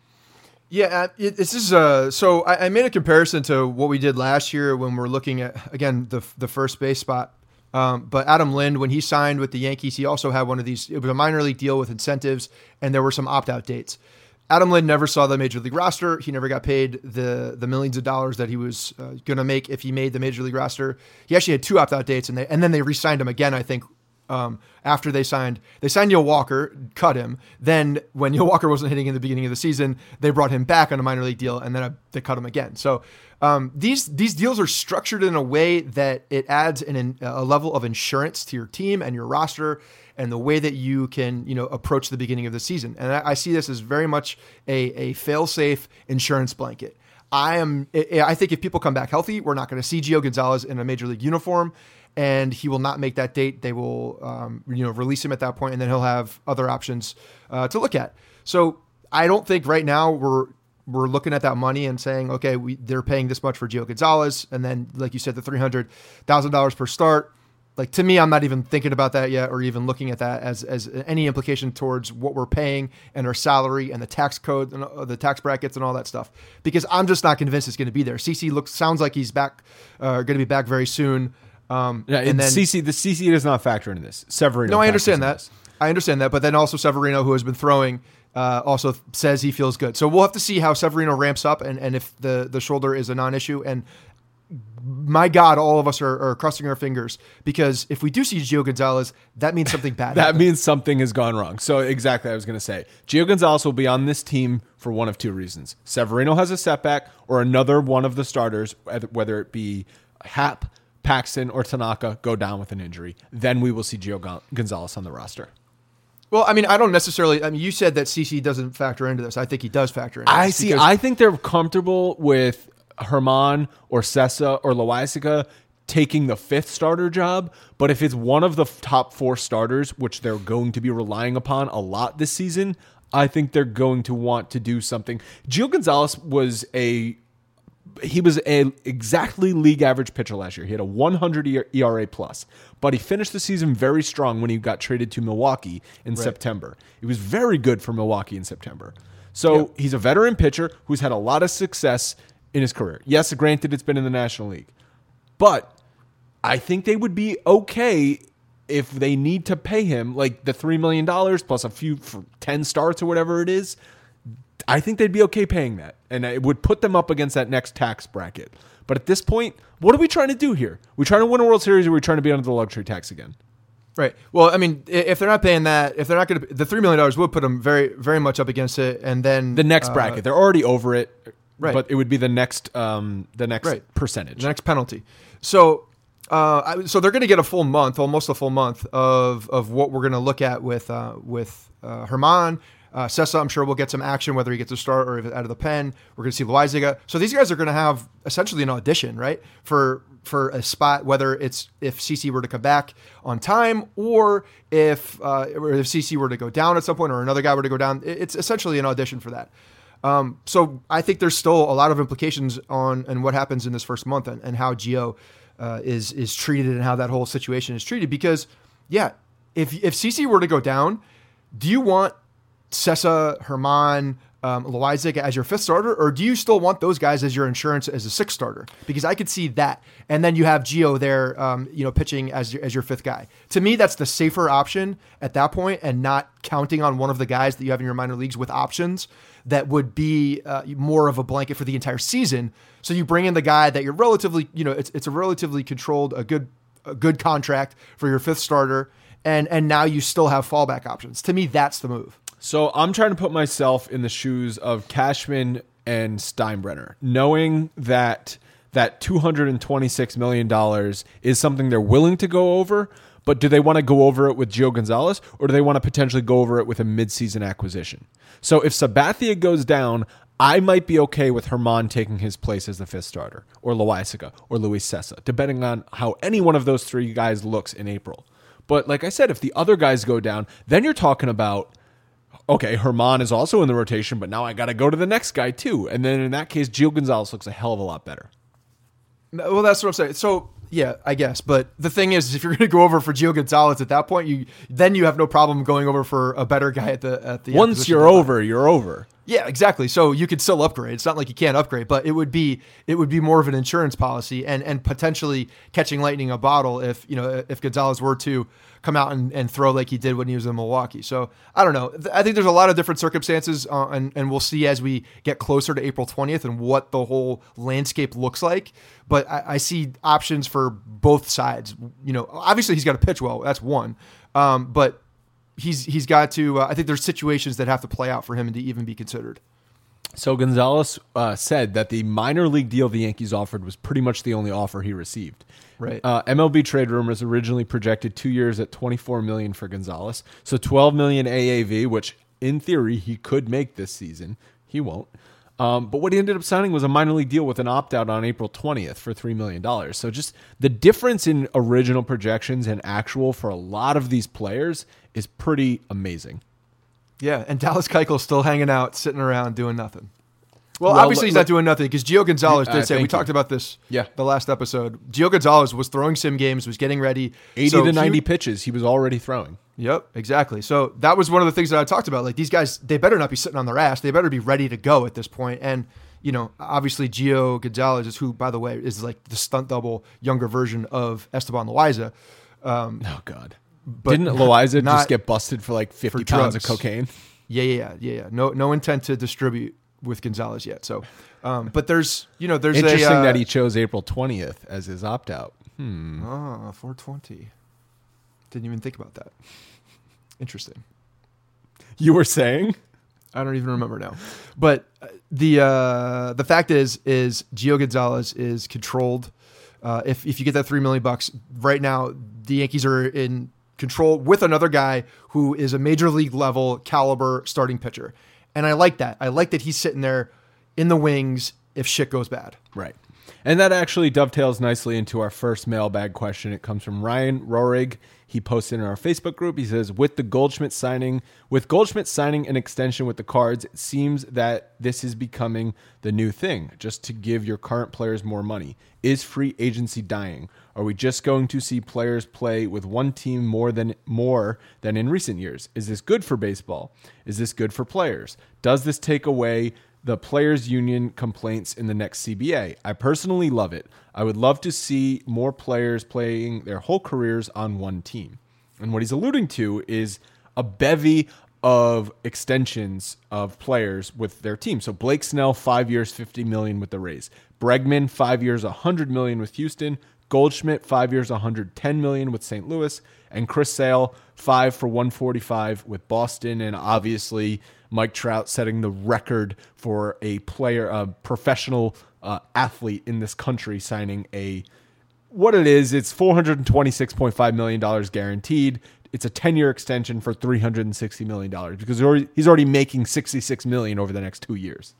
Speaker 2: Yeah, it, this is uh, so I, I made a comparison to what we did last year when we're looking at, again, the the first base spot. Um, but Adam Lind, when he signed with the Yankees, he also had one of these. It was a minor league deal with incentives, and there were some opt-out dates. Adam Lind never saw the major league roster. He never got paid the the millions of dollars that he was uh, going to make if he made the major league roster. He actually had two opt-out dates, and they and then they re-signed him again, I think, um, after they signed. They signed Neil Walker, cut him. Then when Neil Walker wasn't hitting in the beginning of the season, they brought him back on a minor league deal, and then uh, they cut him again. So um, these these deals are structured in a way that it adds an, a level of insurance to your team and your roster, and the way that you can, you know, approach the beginning of the season. And I, I see this as very much a, a fail-safe insurance blanket. I am. I think if people come back healthy, we're not going to see Gio Gonzalez in a major league uniform, and he will not make that date. They will, um, you know, release him at that point, and then he'll have other options uh, to look at. So I don't think right now we're we're looking at that money and saying, okay, we they're paying this much for Gio Gonzalez, and then, like you said, the three hundred thousand dollars per start. Like, to me, I'm not even thinking about that yet, or even looking at that as as any implication towards what we're paying and our salary and the tax code and uh, the tax brackets and all that stuff, because I'm just not convinced it's going to be there. C C looks sounds like he's back, uh, going to be back very soon. Um,
Speaker 1: yeah, and then C C, the C C does not factor into this. Severino.
Speaker 2: No, I understand that.
Speaker 1: This.
Speaker 2: I understand that, but then also Severino, who has been throwing, uh, also says he feels good. So we'll have to see how Severino ramps up, and and if the the shoulder is a non-issue. And my God, all of us are, are crossing our fingers, because if we do see Gio Gonzalez, that means something bad.
Speaker 1: That means something has gone wrong. So exactly, I was going to say, Gio Gonzalez will be on this team for one of two reasons. Severino has a setback, or another one of the starters, whether it be Happ, Paxton, or Tanaka, go down with an injury. Then we will see Gio Gonzalez on the roster.
Speaker 2: Well, I mean, I don't necessarily. I mean, you said that C C doesn't factor into this. I think he does factor into this.
Speaker 1: I see. I think they're comfortable with Herman or Sessa or Loaisiga taking the fifth starter job, but if it's one of the top four starters, which they're going to be relying upon a lot this season, I think they're going to want to do something. Gio Gonzalez was a he was a exactly league average pitcher last year. He had a one hundred E R A plus, but he finished the season very strong when he got traded to Milwaukee in right. September. He was very good for Milwaukee in September. So yeah. He's a veteran pitcher who's had a lot of success in his career. Yes, granted, it's been in the National League, but I think they would be okay if they need to pay him like the three million dollars plus a few for ten starts or whatever it is. I think they'd be okay paying that, and it would put them up against that next tax bracket. But at this point, what are we trying to do here? We're trying to win a World Series, or we're trying to be under the luxury tax again?
Speaker 2: Right. Well, I mean, if they're not paying that, if they're not going to, the three million dollars would put them very, very much up against it, and then
Speaker 1: the next uh, bracket, they're already over it.
Speaker 2: Right.
Speaker 1: But it would be the next, um, the next
Speaker 2: right.
Speaker 1: percentage,
Speaker 2: the next penalty. So, uh, so they're going to get a full month, almost a full month of of what we're going to look at with uh, with uh, Herman. Uh, Sessa, I'm sure we'll get some action, whether he gets a start or if out of the pen. We're going to see Loaisiga. So these guys are going to have essentially an audition, right, for for a spot, whether it's if C C were to come back on time, or if uh, or if C C were to go down at some point, or another guy were to go down. It's essentially an audition for that. Um, so I think there's still a lot of implications on and what happens in this first month, and, and how Gio uh, is is treated, and how that whole situation is treated. Because, yeah, if if C C were to go down, do you want Sessa, Herman, um, Loaisiga as your fifth starter, or do you still want those guys as your insurance as a sixth starter? Because I could see that, and then you have Gio there, um, you know, pitching as your, as your fifth guy. To me, that's the safer option at that point, and not counting on one of the guys that you have in your minor leagues with options that would be uh, more of a blanket for the entire season. So you bring in the guy that you're relatively, you know, it's it's a relatively controlled, a good a good contract for your fifth starter, and and now you still have fallback options. To me, that's the move.
Speaker 1: So I'm trying to put myself in the shoes of Cashman and Steinbrenner, knowing that that two hundred twenty-six million dollars is something they're willing to go over, but do they want to go over it with Gio Gonzalez, or do they want to potentially go over it with a midseason acquisition? So if Sabathia goes down, I might be okay with Herman taking his place as the fifth starter, or Loaisiga, or Luis Cessa, depending on how any one of those three guys looks in April. But like I said, if the other guys go down, then you're talking about, okay, Herman is also in the rotation, but now I got to go to the next guy too. And then in that case, Gio Gonzalez looks a hell of a lot better.
Speaker 2: Well, that's what I'm saying. So, yeah, I guess. But the thing is, if you're going to go over for Gio Gonzalez at that point, you then you have no problem going over for a better guy at the at the.
Speaker 1: Once you're over, you're over.
Speaker 2: Yeah, exactly. So you could still upgrade. It's not like you can't upgrade, but it would be it would be more of an insurance policy and and potentially catching lightning in a bottle if you know if Gonzalez were to come out and, and throw like he did when he was in Milwaukee. So I don't know. I think there's a lot of different circumstances, uh, and and we'll see as we get closer to April twentieth and what the whole landscape looks like. But I, I see options for both sides. You know, obviously he's got to pitch well. That's one. Um, but he's he's got to. Uh, I think there's situations that have to play out for him to even be considered.
Speaker 1: So Gonzalez uh, said that the minor league deal the Yankees offered was pretty much the only offer he received.
Speaker 2: Right.
Speaker 1: Uh, M L B Trade Rumors originally projected two years at twenty-four million dollars for Gonzalez, so twelve million dollars A A V, which in theory he could make this season. He won't. Um, but what he ended up signing was a minor league deal with an opt-out on April twentieth for three million dollars. So just the difference in original projections and actual for a lot of these players is pretty amazing.
Speaker 2: Yeah, and Dallas Keuchel's still hanging out, sitting around, doing nothing. Well,
Speaker 1: Well,
Speaker 2: obviously he's
Speaker 1: let-
Speaker 2: not doing nothing because Gio Gonzalez did
Speaker 1: Uh,
Speaker 2: say, we
Speaker 1: thank you.
Speaker 2: talked about this
Speaker 1: Yeah.
Speaker 2: the last episode. Gio Gonzalez was throwing sim games, was getting ready.
Speaker 1: eighty
Speaker 2: So
Speaker 1: to
Speaker 2: he-
Speaker 1: ninety pitches he was already throwing.
Speaker 2: Yep, exactly. So that was one of the things that I talked about. Like these guys, they better not be sitting on their ass. They better be ready to go at this point. And, you know, obviously Gio Gonzalez is who, by the way, is like the stunt double younger version of Esteban Loaiza. Um,
Speaker 1: Oh, God.
Speaker 2: but
Speaker 1: Didn't Loaiza
Speaker 2: not-
Speaker 1: just get busted for like fifty
Speaker 2: for
Speaker 1: pounds of
Speaker 2: drugs.
Speaker 1: cocaine?
Speaker 2: Yeah, yeah, yeah, yeah, yeah. No, no intent to distribute with Gonzalez yet. So, um, but there's, you know, there's
Speaker 1: Interesting
Speaker 2: a, uh,
Speaker 1: that he chose April twentieth as his opt-out. Hmm.
Speaker 2: Ah, four twenty. Didn't even think about that. Interesting.
Speaker 1: You were saying?
Speaker 2: I don't even remember now. But uh, the uh, the fact is, is Gio Gonzalez is controlled. Uh, if if you get that three million bucks right now, the Yankees are in control with another guy who is a major league level caliber starting pitcher, and I like that. I like that he's sitting there in the wings if shit goes bad.
Speaker 1: Right. And that actually dovetails nicely into our first mailbag question. It comes from Ryan Rohrig. He posted in our Facebook group. He says, with the Goldschmidt signing, with Goldschmidt signing an extension with the Cards, it seems that this is becoming the new thing, just to give your current players more money. Is free agency dying? Are we just going to see players play with one team more than more than in recent years? Is this good for baseball? Is this good for players? Does this take away the players union complaints in the next C B A? I personally love it. I would love to see more players playing their whole careers on one team. And what he's alluding to is a bevy of extensions of players with their team. So Blake Snell, five years, fifty million dollars with the Rays. Bregman, five years, one hundred million dollars with Houston. Goldschmidt, five years, one hundred ten million dollars with Saint Louis. And Chris Sale, five for one forty-five with Boston. And obviously Mike Trout setting the record for a player, a professional uh, athlete in this country signing a, what it is, it's four hundred twenty-six point five million dollars guaranteed. It's a ten-year extension for three hundred sixty million dollars because he's already, he's already making sixty-six million dollars over the next two years.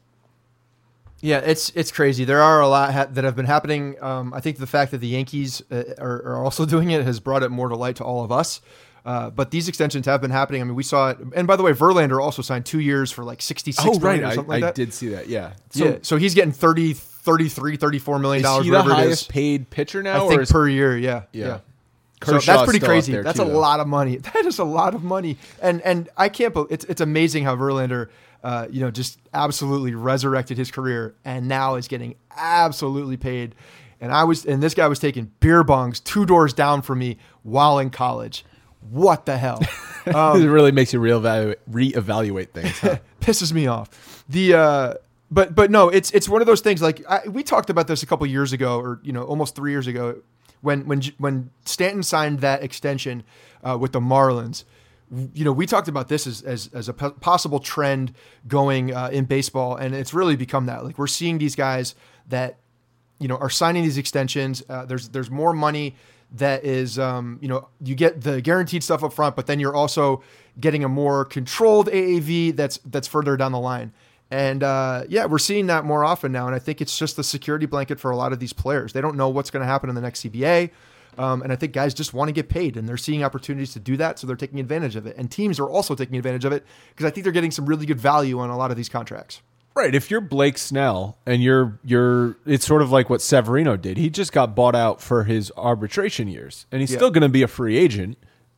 Speaker 2: Yeah, it's it's crazy. There are a lot ha- that have been happening. Um, I think the fact that the Yankees uh, are, are also doing it has brought it more to light to all of us. Uh, but these extensions have been happening. I mean, we saw it. And by the way, Verlander also signed two years for like sixty-six
Speaker 1: Oh,
Speaker 2: million
Speaker 1: right.
Speaker 2: or
Speaker 1: I,
Speaker 2: something like
Speaker 1: I
Speaker 2: that.
Speaker 1: did see that. Yeah. So
Speaker 2: yeah, so he's getting thirty, thirty-three, thirty-four million
Speaker 1: is
Speaker 2: dollars,
Speaker 1: he the
Speaker 2: whatever it is.
Speaker 1: highest paid pitcher now?
Speaker 2: I
Speaker 1: or
Speaker 2: think
Speaker 1: is,
Speaker 2: per year, yeah.
Speaker 1: Yeah.
Speaker 2: Yeah.
Speaker 1: Kershaw's
Speaker 2: So that's pretty
Speaker 1: still up
Speaker 2: crazy.
Speaker 1: there
Speaker 2: That's
Speaker 1: too,
Speaker 2: a
Speaker 1: though.
Speaker 2: lot of money. That is a lot of money. And and I can't believe it's it's amazing how Verlander uh, you know, just absolutely resurrected his career and now is getting absolutely paid. And I was and this guy was taking beer bongs two doors down from me while in college. What the hell? Um,
Speaker 1: it really makes you reevaluate, reevaluate things. Huh?
Speaker 2: pisses me off. The uh, but but no, it's it's one of those things. Like I, we talked about this a couple years ago, or you know, almost three years ago, when when when Stanton signed that extension uh, with the Marlins. You know, we talked about this as as, as a p- possible trend going uh, in baseball, and it's really become that. Like we're seeing these guys that you know, are signing these extensions. Uh, there's there's more money that is, um, you know, you get the guaranteed stuff up front, but then you're also getting a more controlled A A V that's that's further down the line. And uh, yeah, we're seeing that more often now. And I think it's just the security blanket for a lot of these players. They don't know what's going to happen in the next C B A. Um, and I think guys just want to get paid, and they're seeing opportunities to do that. So they're taking advantage of it. And teams are also taking advantage of it because I think they're getting some really good value on a lot of these contracts.
Speaker 1: Right. If you're Blake Snell and you're you're it's sort of like what Severino did. He just got bought out for his arbitration years, and he's yeah. still going to be a free agent.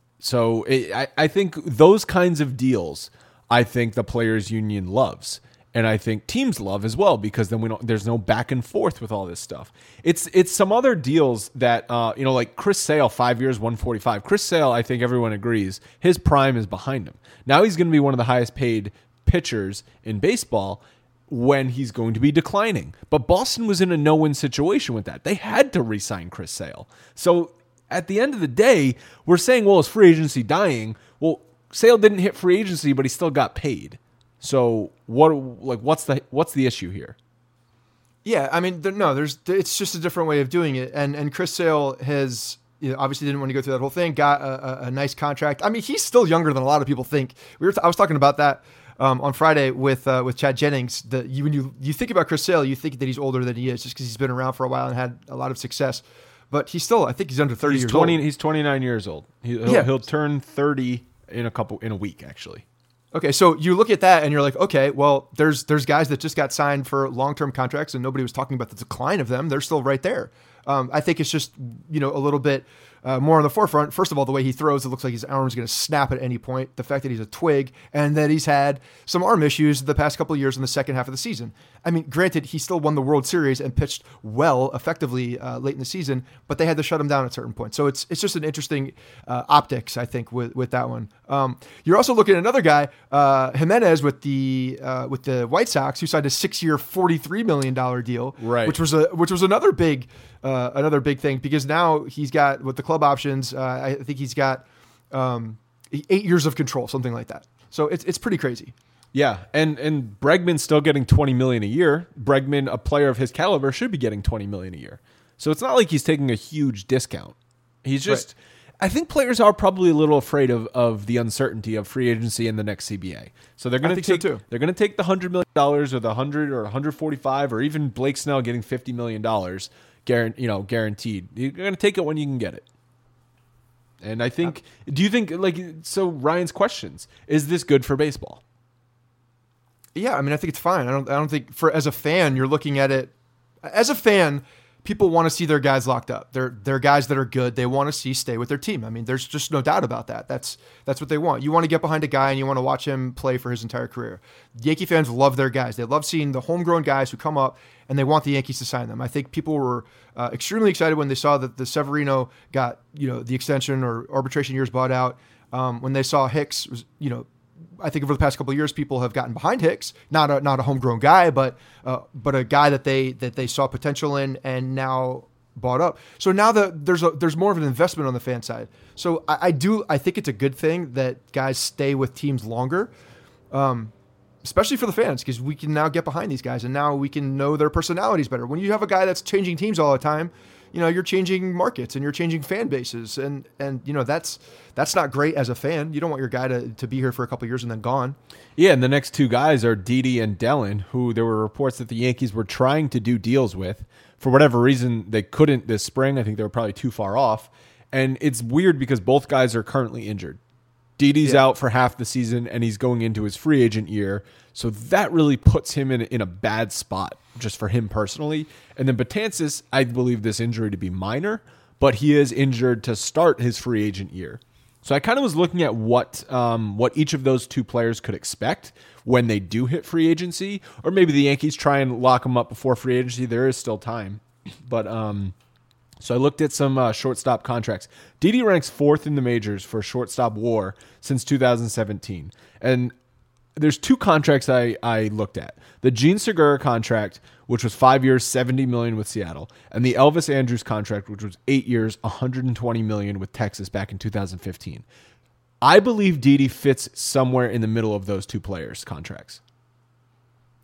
Speaker 1: So it, I, I think those kinds of deals, I think the players union loves. And I think teams love as well, because then we don't. There's no back and forth with all this stuff. It's it's some other deals that uh, you know, like Chris Sale, five years, one forty-five. Chris Sale, I think everyone agrees, his prime is behind him. Now he's going to be one of the highest paid pitchers in baseball when he's going to be declining. But Boston was in a no-win situation with that. They had to re-sign Chris Sale. So at the end of the day, we're saying, well, is free agency dying? Well, Sale didn't hit free agency, but he still got paid. So what, like, what's the what's the issue here?
Speaker 2: Yeah, I mean, there, no, there's it's just a different way of doing it. And and Chris Sale has, you know, obviously didn't want to go through that whole thing. Got a, a, a nice contract. I mean, he's still younger than a lot of people think. We were t- I was talking about that um, on Friday with uh, with Chad Jennings. That you when you you think about Chris Sale, you think that he's older than he is, just because he's been around for a while and had a lot of success. But he's still, I think he's under thirty
Speaker 1: he's
Speaker 2: years
Speaker 1: twenty,
Speaker 2: old.
Speaker 1: He's twenty-nine years old. He, he'll,
Speaker 2: yeah.
Speaker 1: he'll turn thirty in a couple in a week, actually.
Speaker 2: Okay, so you look at that and you're like, okay, well, there's there's guys that just got signed for long-term contracts and nobody was talking about the decline of them. They're still right there. Um, I think it's just, you know, a little bit uh, more on the forefront. First of all, the way he throws, it looks like his arm is going to snap at any point. The fact that he's a twig and that he's had some arm issues the past couple of years in the second half of the season. I mean, granted, he still won the World Series and pitched well, effectively uh, late in the season, but they had to shut him down at certain points. So it's it's just an interesting uh, optics, I think, with with that one. Um, you're also looking at another guy, uh, Jimenez, with the uh, with the White Sox, who signed a six-year, forty-three million dollars deal,
Speaker 1: right?
Speaker 2: Which was a which was another big. Uh, another big thing, because now he's got, with the club options, uh, I think he's got um, eight years of control, something like that. So it's it's pretty crazy.
Speaker 1: Yeah, and and Bregman's still getting twenty million dollars a year. Bregman, a player of his caliber, should be getting twenty million dollars a year. So it's not like he's taking a huge discount. He's just, right. I think players are probably a little afraid of, of the uncertainty of free agency in the next C B A. So they're going to take
Speaker 2: so
Speaker 1: they're going to take the one hundred million dollars or the one hundred or one hundred forty-five, or even Blake Snell getting fifty million dollars. Guaranteed, you know, guaranteed. You're going to take it when you can get it. And I think, do you think, like, so Ryan's questions, is this good for baseball?
Speaker 2: Yeah, I mean, I think it's fine. I don't, I don't think, for as a fan, you're looking at it, as a fan, people want to see their guys locked up. They're they're guys that are good. They want to see stay with their team. I mean, there's just no doubt about that. That's that's what they want. You want to get behind a guy and you want to watch him play for his entire career. Yankee fans love their guys. They love seeing the homegrown guys who come up and they want the Yankees to sign them. I think people were uh, extremely excited when they saw that the Severino got, you know, the extension or arbitration years bought out. Um, when they saw Hicks was, you know, I think over the past couple of years, people have gotten behind Hicks, not a not a homegrown guy, but uh, but a guy that they that they saw potential in and now bought up. So now that there's a there's more of an investment on the fan side. So I, I do I think it's a good thing that guys stay with teams longer, um, especially for the fans, because we can now get behind these guys and now we can know their personalities better. When you have a guy that's changing teams all the time, you know, you're changing markets and you're changing fan bases. And, and you know, that's that's not great as a fan. You don't want your guy to, to be here for a couple of years and then gone.
Speaker 1: Yeah, and the next two guys are Didi and Dellin, who there were reports that the Yankees were trying to do deals with. For whatever reason, they couldn't this spring. I think they were probably too far off. And it's weird because both guys are currently injured. Didi's yeah. out for half the season, and he's going into his free agent year. So that really puts him in, in a bad spot just for him personally. And then Betances, I believe this injury to be minor, but he is injured to start his free agent year. So I kind of was looking at what um, what each of those two players could expect when they do hit free agency, or maybe the Yankees try and lock them up before free agency. There is still time. But um, so I looked at some uh, shortstop contracts. Didi ranks fourth in the majors for shortstop WAR since two thousand seventeen. And there's two contracts I, I looked at. The Gene Segura contract, which was five years, seventy million dollars with Seattle, and the Elvis Andrus contract, which was eight years, one hundred twenty million dollars with Texas back in two thousand fifteen. I believe Didi fits somewhere in the middle of those two players' contracts.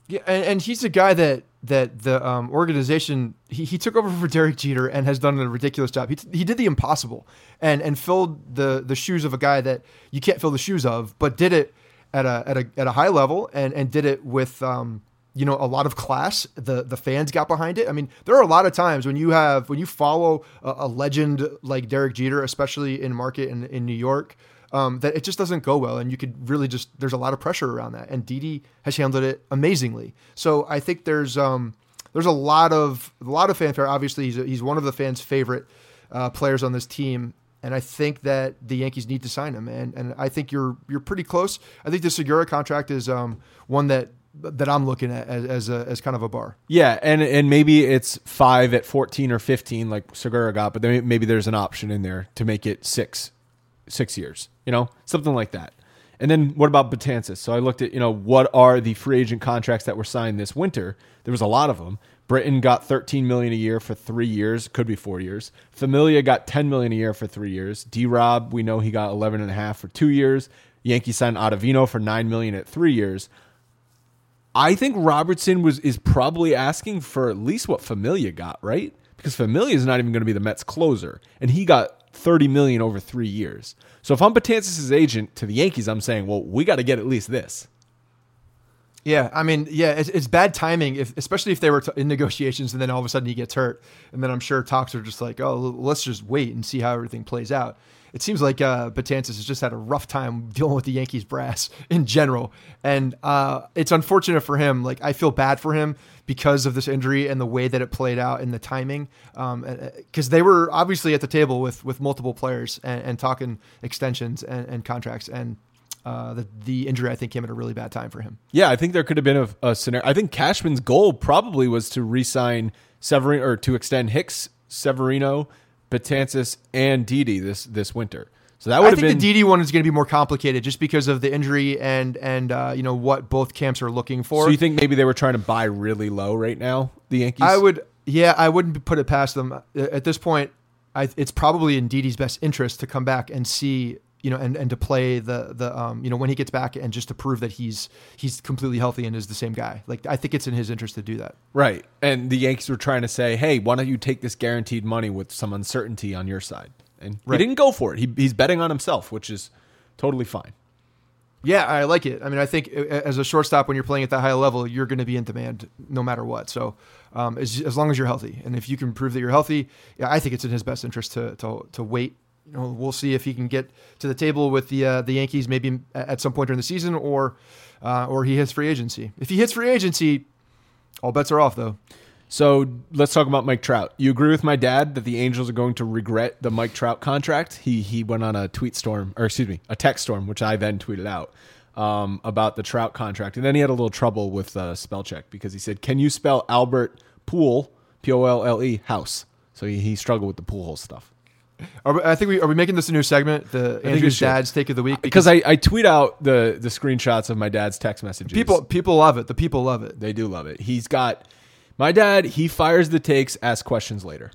Speaker 2: Yeah, and, and he's a guy that that the um, organization he, he took over for Derek Jeter and has done a ridiculous job. He, he did the impossible and and filled the the shoes of a guy that you can't fill the shoes of, but did it at a at a at a high level and and did it with um, you know, a lot of class. The the fans got behind it. I mean, there are a lot of times when you have when you follow a, a legend like Derek Jeter, especially in market in, in New York. Um, that it just doesn't go well, and you could really just there's a lot of pressure around that, and Didi has handled it amazingly. So I think there's um, there's a lot of a lot of fanfare. Obviously, he's a, he's one of the fans' favorite uh, players on this team, and I think that the Yankees need to sign him. And and I think you're you're pretty close. I think the Segura contract is um, one that that I'm looking at as as, a, as kind of a bar.
Speaker 1: Yeah, and and maybe it's five at fourteen or fifteen like Segura got, but then maybe there's an option in there to make it six. Six years, you know, something like that. And then what about Betances? So I looked at, you know, what are the free agent contracts that were signed this winter? There was a lot of them. Britton got thirteen million dollars a year for three years, could be four years. Familia got ten million dollars a year for three years. D-Rob, we know he got eleven and a half for two years. Yankees signed Ottavino for nine million dollars at three years. I think Robertson was is probably asking for at least what Familia got, right? Because Familia is not even going to be the Mets closer, and he got thirty million dollars over three years. So if I'm Betances' agent to the Yankees, I'm saying, well, we got to get at least this.
Speaker 2: Yeah, I mean, yeah, it's, it's bad timing, if, especially if they were t- in negotiations and then all of a sudden he gets hurt. And then I'm sure talks are just like, oh, let's just wait and see how everything plays out. It seems like uh, Betances has just had a rough time dealing with the Yankees brass in general. And uh, it's unfortunate for him. Like, I feel bad for him because of this injury and the way that it played out and the timing. Um, because they were obviously at the table with, with multiple players and, and talking extensions and, and contracts. And uh, the, the injury, I think, came at a really bad time for him.
Speaker 1: Yeah, I think there could have been a, a scenario. I think Cashman's goal probably was to re-sign Severino or to extend Hicks, Severino, Betances, and Didi this this winter. So that would
Speaker 2: I
Speaker 1: have
Speaker 2: think
Speaker 1: been
Speaker 2: the Didi one is going to be more complicated just because of the injury and and uh, you know what both camps are looking for.
Speaker 1: So you think maybe they were trying to buy really low right now, the Yankees?
Speaker 2: I would, yeah, I wouldn't put it past them at this point. I, it's probably in Didi's best interest to come back and see, you know, and, and to play the the um you know when he gets back and just to prove that he's he's completely healthy and is the same guy. Like, I think it's in his interest to do that.
Speaker 1: Right. And the Yankees were trying to say, hey, why don't you take this guaranteed money with some uncertainty on your side? And
Speaker 2: right.
Speaker 1: He didn't go for it. He, he's betting on himself, which is totally fine.
Speaker 2: Yeah, I like it. I mean, I think as a shortstop, when you're playing at that high level, you're going to be in demand no matter what. So um, as, as long as you're healthy, and if you can prove that you're healthy, yeah, I think it's in his best interest to to, to wait. You know, we'll see if he can get to the table with the uh, the Yankees maybe at some point during the season, or uh, or he hits free agency. If he hits free agency, all bets are off, though.
Speaker 1: So let's talk about Mike Trout. You agree with my dad that the Angels are going to regret the Mike Trout contract? He he went on a tweet storm, or excuse me, a text storm, which I then tweeted out um, about the Trout contract. And then he had a little trouble with uh, spell check because he said, can you spell Albert Poole, P O L L E, house? So he, he struggled with the pool hole stuff.
Speaker 2: Are we, I think we are we making this a new segment, the Andrew's Dad's Take of the Week?
Speaker 1: Because I, I tweet out the the screenshots of my dad's text messages.
Speaker 2: People people love it. The people love it.
Speaker 1: They do love it. He's got my dad. He fires the takes, asks questions later.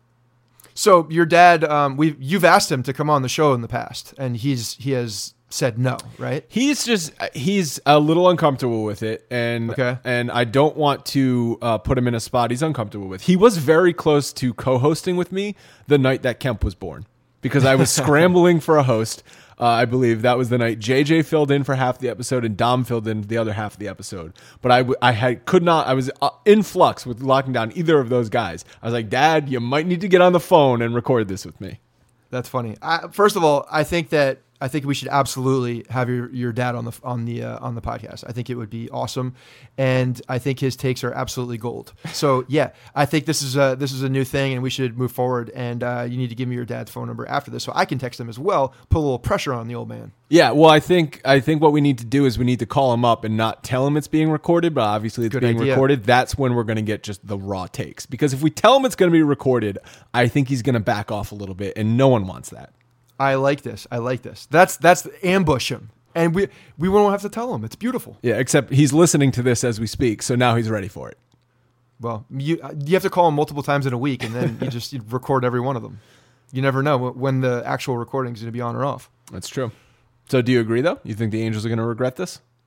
Speaker 2: So your dad, um, we you've asked him to come on the show in the past, and he's he has said no, right?
Speaker 1: He's just he's a little uncomfortable with it, and
Speaker 2: okay.
Speaker 1: and I don't want to uh, put him in a spot he's uncomfortable with. He was very close to co-hosting with me the night that Kemp was born, because I was scrambling for a host. Uh, I believe that was the night J J filled in for half the episode and Dom filled in the other half of the episode. But I, w- I had could not. I was uh, in flux with locking down either of those guys. I was like, Dad, you might need to get on the phone and record this with me.
Speaker 2: That's funny. I, first of all, I think that I think we should absolutely have your, your dad on the on the uh, on the podcast. I think it would be awesome, and I think his takes are absolutely gold. So yeah, I think this is a this is a new thing, and we should move forward. And uh, you need to give me your dad's phone number after this, so I can text him as well. Put a little pressure on the old man.
Speaker 1: Yeah, well, I think I think what we need to do is we need to call him up and not tell him it's being recorded, but obviously it's
Speaker 2: Good
Speaker 1: being
Speaker 2: idea.
Speaker 1: recorded. That's when we're going to get just the raw takes. Because if we tell him it's going to be recorded, I think he's going to back off a little bit, and no one wants that.
Speaker 2: I like this. I like this. That's that's ambush him, and we we won't have to tell him. It's beautiful.
Speaker 1: Yeah, except he's listening to this as we speak, so now he's ready for it.
Speaker 2: Well, you you have to call him multiple times in a week, and then you just you record every one of them. You never know when the actual recording is going to be on or off.
Speaker 1: That's true. So do you agree, though? You think the Angels are going to regret this?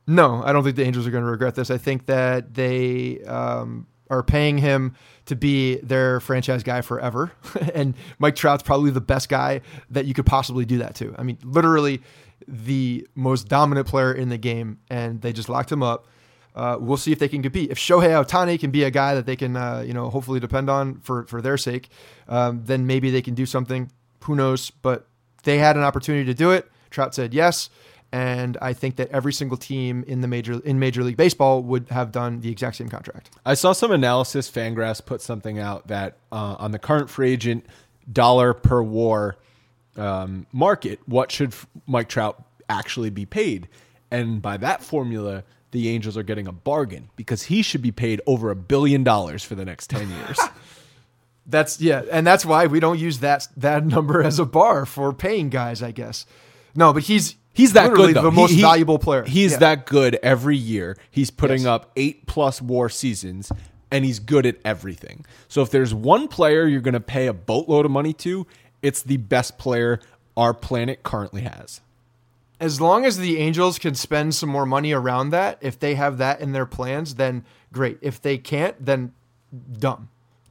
Speaker 2: No, I don't think the Angels are going to regret this. I think that they um, are paying him to be their franchise guy forever. And Mike Trout's probably the best guy that you could possibly do that to. I mean, literally the most dominant player in the game, and they just locked him up. Uh, we'll see if they can compete. If Shohei Ohtani can be a guy that they can, uh, you know, hopefully depend on for, for their sake, um, then maybe they can do something. Who knows? But they had an opportunity to do it. Trout said yes. And I think that every single team in the major in Major League Baseball would have done the exact same contract.
Speaker 1: I saw some analysis. Fangraphs put something out that uh, on the current free agent dollar per war um, market, what should Mike Trout actually be paid? And by that formula, the Angels are getting a bargain because he should be paid over a billion dollars for the next ten years.
Speaker 2: That's yeah, and that's why we don't use that that number as a bar for paying guys, I guess. No, but he's.
Speaker 1: He's that good, though.
Speaker 2: The most
Speaker 1: he, he,
Speaker 2: valuable player.
Speaker 1: He's
Speaker 2: yeah.
Speaker 1: that good every year. He's putting
Speaker 2: yes.
Speaker 1: up eight plus war seasons, and he's good at everything. So if there's one player you're going to pay a boatload of money to, it's the best player our planet currently has.
Speaker 2: As long as the Angels can spend some more money around that, if they have that in their plans, then great. If they can't, then dumb.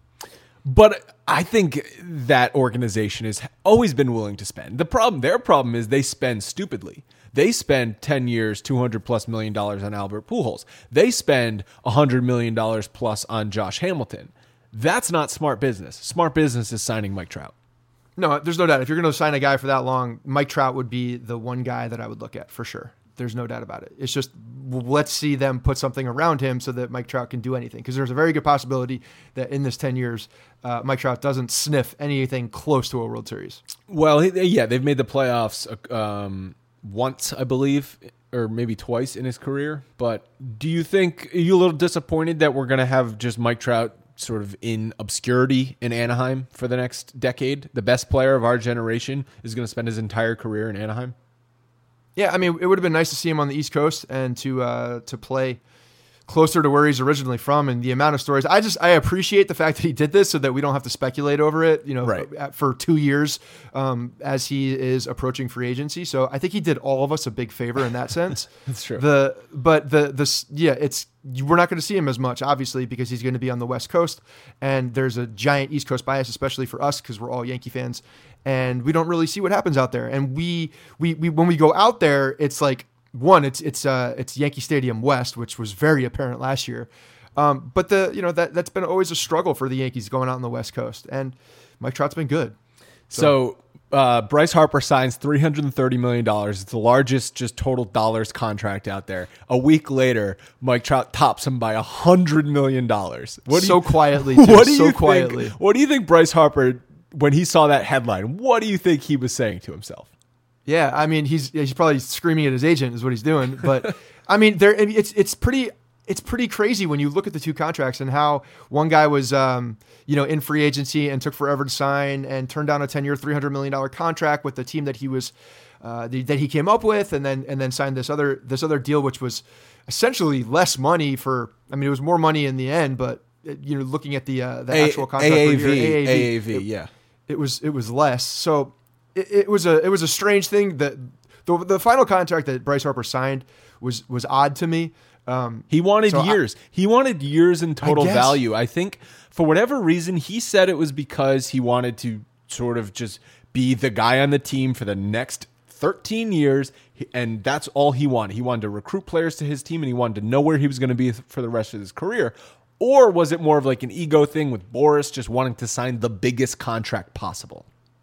Speaker 1: But I think that organization has always been willing to spend. The problem, their problem is they spend stupidly. They spend ten years, two hundred plus million dollars on Albert Pujols. They spend one hundred million dollars plus on Josh Hamilton. That's not smart business. Smart business is signing Mike Trout.
Speaker 2: No, there's no doubt. If you're going to sign a guy for that long, Mike Trout would be the one guy that I would look at for sure. There's no doubt about it. It's just, let's see them put something around him so that Mike Trout can do anything. Because there's a very good possibility that in this ten years, uh, Mike Trout doesn't sniff anything close to a World Series.
Speaker 1: Well, yeah, they've made the playoffs um, once, I believe, or maybe twice in his career. But do you think, are you a little disappointed that we're going to have just Mike Trout sort of in obscurity in Anaheim for the next decade? The best player of our generation is going to spend his entire career in Anaheim?
Speaker 2: Yeah, I mean, it would have been nice to see him on the East Coast and to uh, to play closer to where he's originally from, and the amount of stories. I just I appreciate the fact that he did this so that we don't have to speculate over it, you know,
Speaker 1: right.
Speaker 2: for two years um, as he is approaching free agency. So I think he did all of us a big favor in that sense.
Speaker 1: That's true.
Speaker 2: The but the the yeah, it's we're not going to see him as much, obviously, because he's going to be on the West Coast, and there's a giant East Coast bias, especially for us because we're all Yankee fans, and we don't really see what happens out there. And we we, we when we go out there, it's like. One, it's it's uh it's Yankee Stadium West, which was very apparent last year, um, but the you know that that's been always a struggle for the Yankees going out on the West Coast, and Mike Trout's been good.
Speaker 1: So, so uh, Bryce Harper signs three hundred thirty million dollars. It's the largest just total dollars contract out there. A week later, Mike Trout tops him by one hundred million dollars. What
Speaker 2: so
Speaker 1: you,
Speaker 2: quietly, too,
Speaker 1: what do
Speaker 2: so
Speaker 1: you
Speaker 2: quietly.
Speaker 1: Think, what do you think Bryce Harper, when he saw that headline, what do you think he was saying to himself?
Speaker 2: Yeah, I mean, he's he's probably screaming at his agent is what he's doing. But I mean, there it's it's pretty it's pretty crazy when you look at the two contracts and how one guy was um, you know in free agency and took forever to sign and turned down a ten-year, three hundred million dollars contract with the team that he was uh, the, that he came up with, and then and then signed this other this other deal, which was essentially less money for. I mean, it was more money in the end, but you know, looking at the uh, the
Speaker 1: A-
Speaker 2: actual contract
Speaker 1: A A V,
Speaker 2: per year, A A V,
Speaker 1: A A V,
Speaker 2: it,
Speaker 1: yeah,
Speaker 2: it was it was less. So. It, it was a it was a strange thing that the the final contract that Bryce Harper signed was was odd to me. Um,
Speaker 1: he wanted
Speaker 2: so
Speaker 1: years. I, he wanted years in total
Speaker 2: I
Speaker 1: value. I think for whatever reason, he said it was because he wanted to sort of just be the guy on the team for the next thirteen years, and that's all he wanted. He wanted to recruit players to his team, and he wanted to know where he was going to be for the rest of his career. Or was it more of like an ego thing with Boris just wanting to sign the biggest contract possible?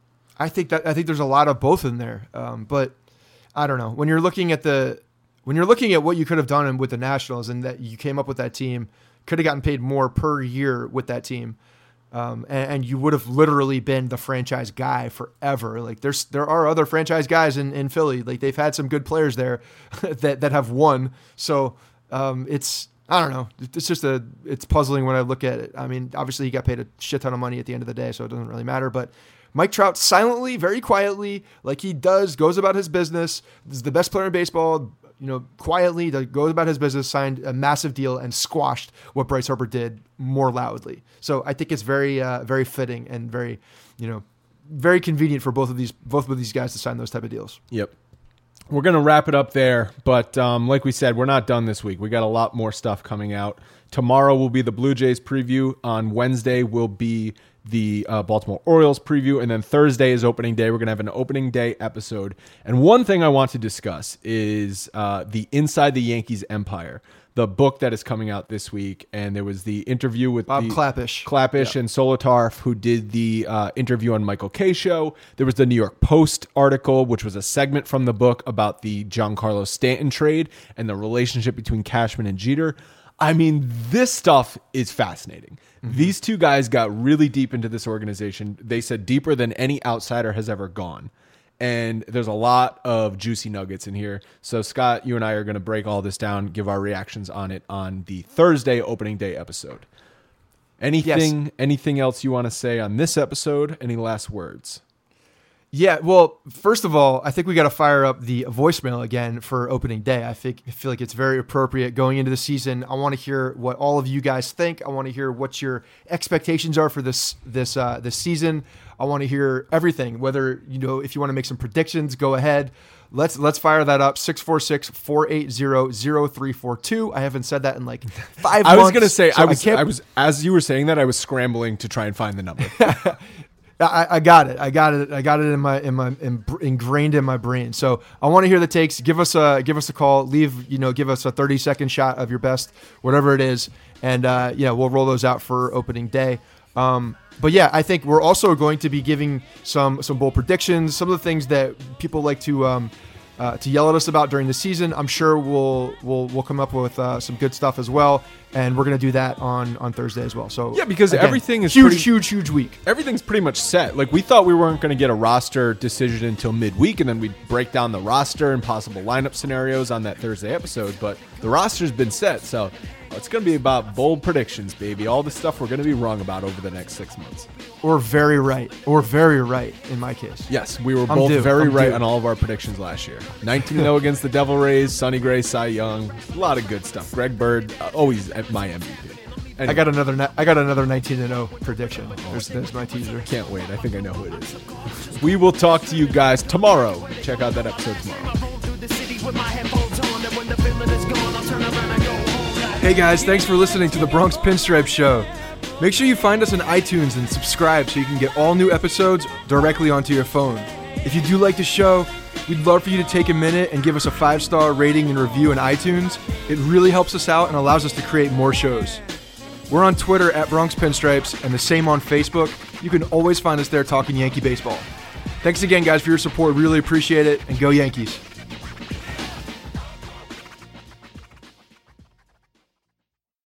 Speaker 2: I think that I think there's a lot of both in there, um, but I don't know. When you're looking at the when you're looking at what you could have done with the Nationals and that you came up with that team, could have gotten paid more per year with that team, um, and, and you would have literally been the franchise guy forever. Like there's there are other franchise guys in, in Philly. Like they've had some good players there that that have won. So um, it's I don't know. It's just a it's puzzling when I look at it. I mean, obviously he got paid a shit ton of money at the end of the day, so it doesn't really matter, but. Mike Trout silently, very quietly, like he does, goes about his business. This is the best player in baseball, you know, quietly goes about his business, signed a massive deal and squashed what Bryce Harper did more loudly. So I think it's very, uh, very fitting and very, you know, very convenient for both of these, both of these guys to sign those type of deals.
Speaker 1: Yep. we're going to wrap it up there. But um, like we said, we're not done this week. We got a lot more stuff coming out. Tomorrow will be the Blue Jays preview. On Wednesday will be the uh, Baltimore Orioles preview. And then Thursday is opening day. We're going to have an opening day episode. And one thing I want to discuss is uh, the Inside the Yankees Empire, the book that is coming out this week. And there was the interview with
Speaker 2: Bob
Speaker 1: the,
Speaker 2: Clappish.
Speaker 1: Clappish yeah. and Solotarf, who did the uh, interview on Michael Kay show. There was the New York Post article, which was a segment from the book about the Giancarlo Stanton trade and the relationship between Cashman and Jeter. I mean, this stuff is fascinating. Mm-hmm. These two guys got really deep into this organization. They said deeper than any outsider has ever gone. And there's a lot of juicy nuggets in here. So, Scott, you and I are going to break all this down, give our reactions on it on the Thursday opening day episode. Anything, yes. anything else you want to say on this episode? Any last words?
Speaker 2: Yeah, well, first of all, I think we got to fire up the voicemail again for opening day. I think I feel like it's very appropriate going into the season. I want to hear what all of you guys think. I want to hear what your expectations are for this this uh, this season. I want to hear everything. Whether, you know, if you want to make some predictions, go ahead. Let's let's fire that up. six four six, four eight zero, zero three four two. I haven't said that in like five months.
Speaker 1: I was going to say,
Speaker 2: so
Speaker 1: I was
Speaker 2: I,
Speaker 1: I was as you were saying that, I was scrambling to try and find the number.
Speaker 2: I, I got it. I got it. I got it in my in my in, ingrained in my brain. So I want to hear the takes. Give us a give us a call. Leave you know give us a thirty second shot of your best, whatever it is, and uh, yeah, we'll roll those out for opening day. Um, but yeah, I think we're also going to be giving some some bold predictions. Some of the things that people like to um, uh, to yell at us about during the season. I'm sure we'll we'll we'll come up with uh, some good stuff as well. And we're going to do that on, on Thursday as well. So
Speaker 1: yeah, because again, everything is
Speaker 2: huge,
Speaker 1: pretty,
Speaker 2: huge, huge week.
Speaker 1: Everything's pretty much set. Like we thought we weren't going to get a roster decision until midweek, and then we'd break down the roster and possible lineup scenarios on that Thursday episode. But the roster's been set, so it's going to be about bold predictions, baby. All the stuff we're going to be wrong about over the next six months.
Speaker 2: Or very right. Or very right in my case.
Speaker 1: Yes, we were
Speaker 2: I'm
Speaker 1: both
Speaker 2: due.
Speaker 1: very
Speaker 2: I'm
Speaker 1: right
Speaker 2: due.
Speaker 1: on all of our predictions last year. nineteen and oh against the Devil Rays, Sonny Gray, Cy Young, a lot of good stuff. Greg Bird, uh, always at my M V P. Anyway.
Speaker 2: I got another. I got another nineteen and oh prediction. There's, there's my teaser.
Speaker 1: Can't wait. I think I know who it is. We will talk to you guys tomorrow. Check out that episode tomorrow.
Speaker 2: Hey guys, thanks for listening to the Bronx Pinstripe Show. Make sure you find us on iTunes and subscribe so you can get all new episodes directly onto your phone. If you do like the show, we'd love for you to take a minute and give us a five-star rating and review in iTunes. It really helps us out and allows us to create more shows. We're on Twitter at Bronx Pinstripes and the same on Facebook. You can always find us there talking Yankee baseball. Thanks again, guys, for your support. Really appreciate it, and go Yankees.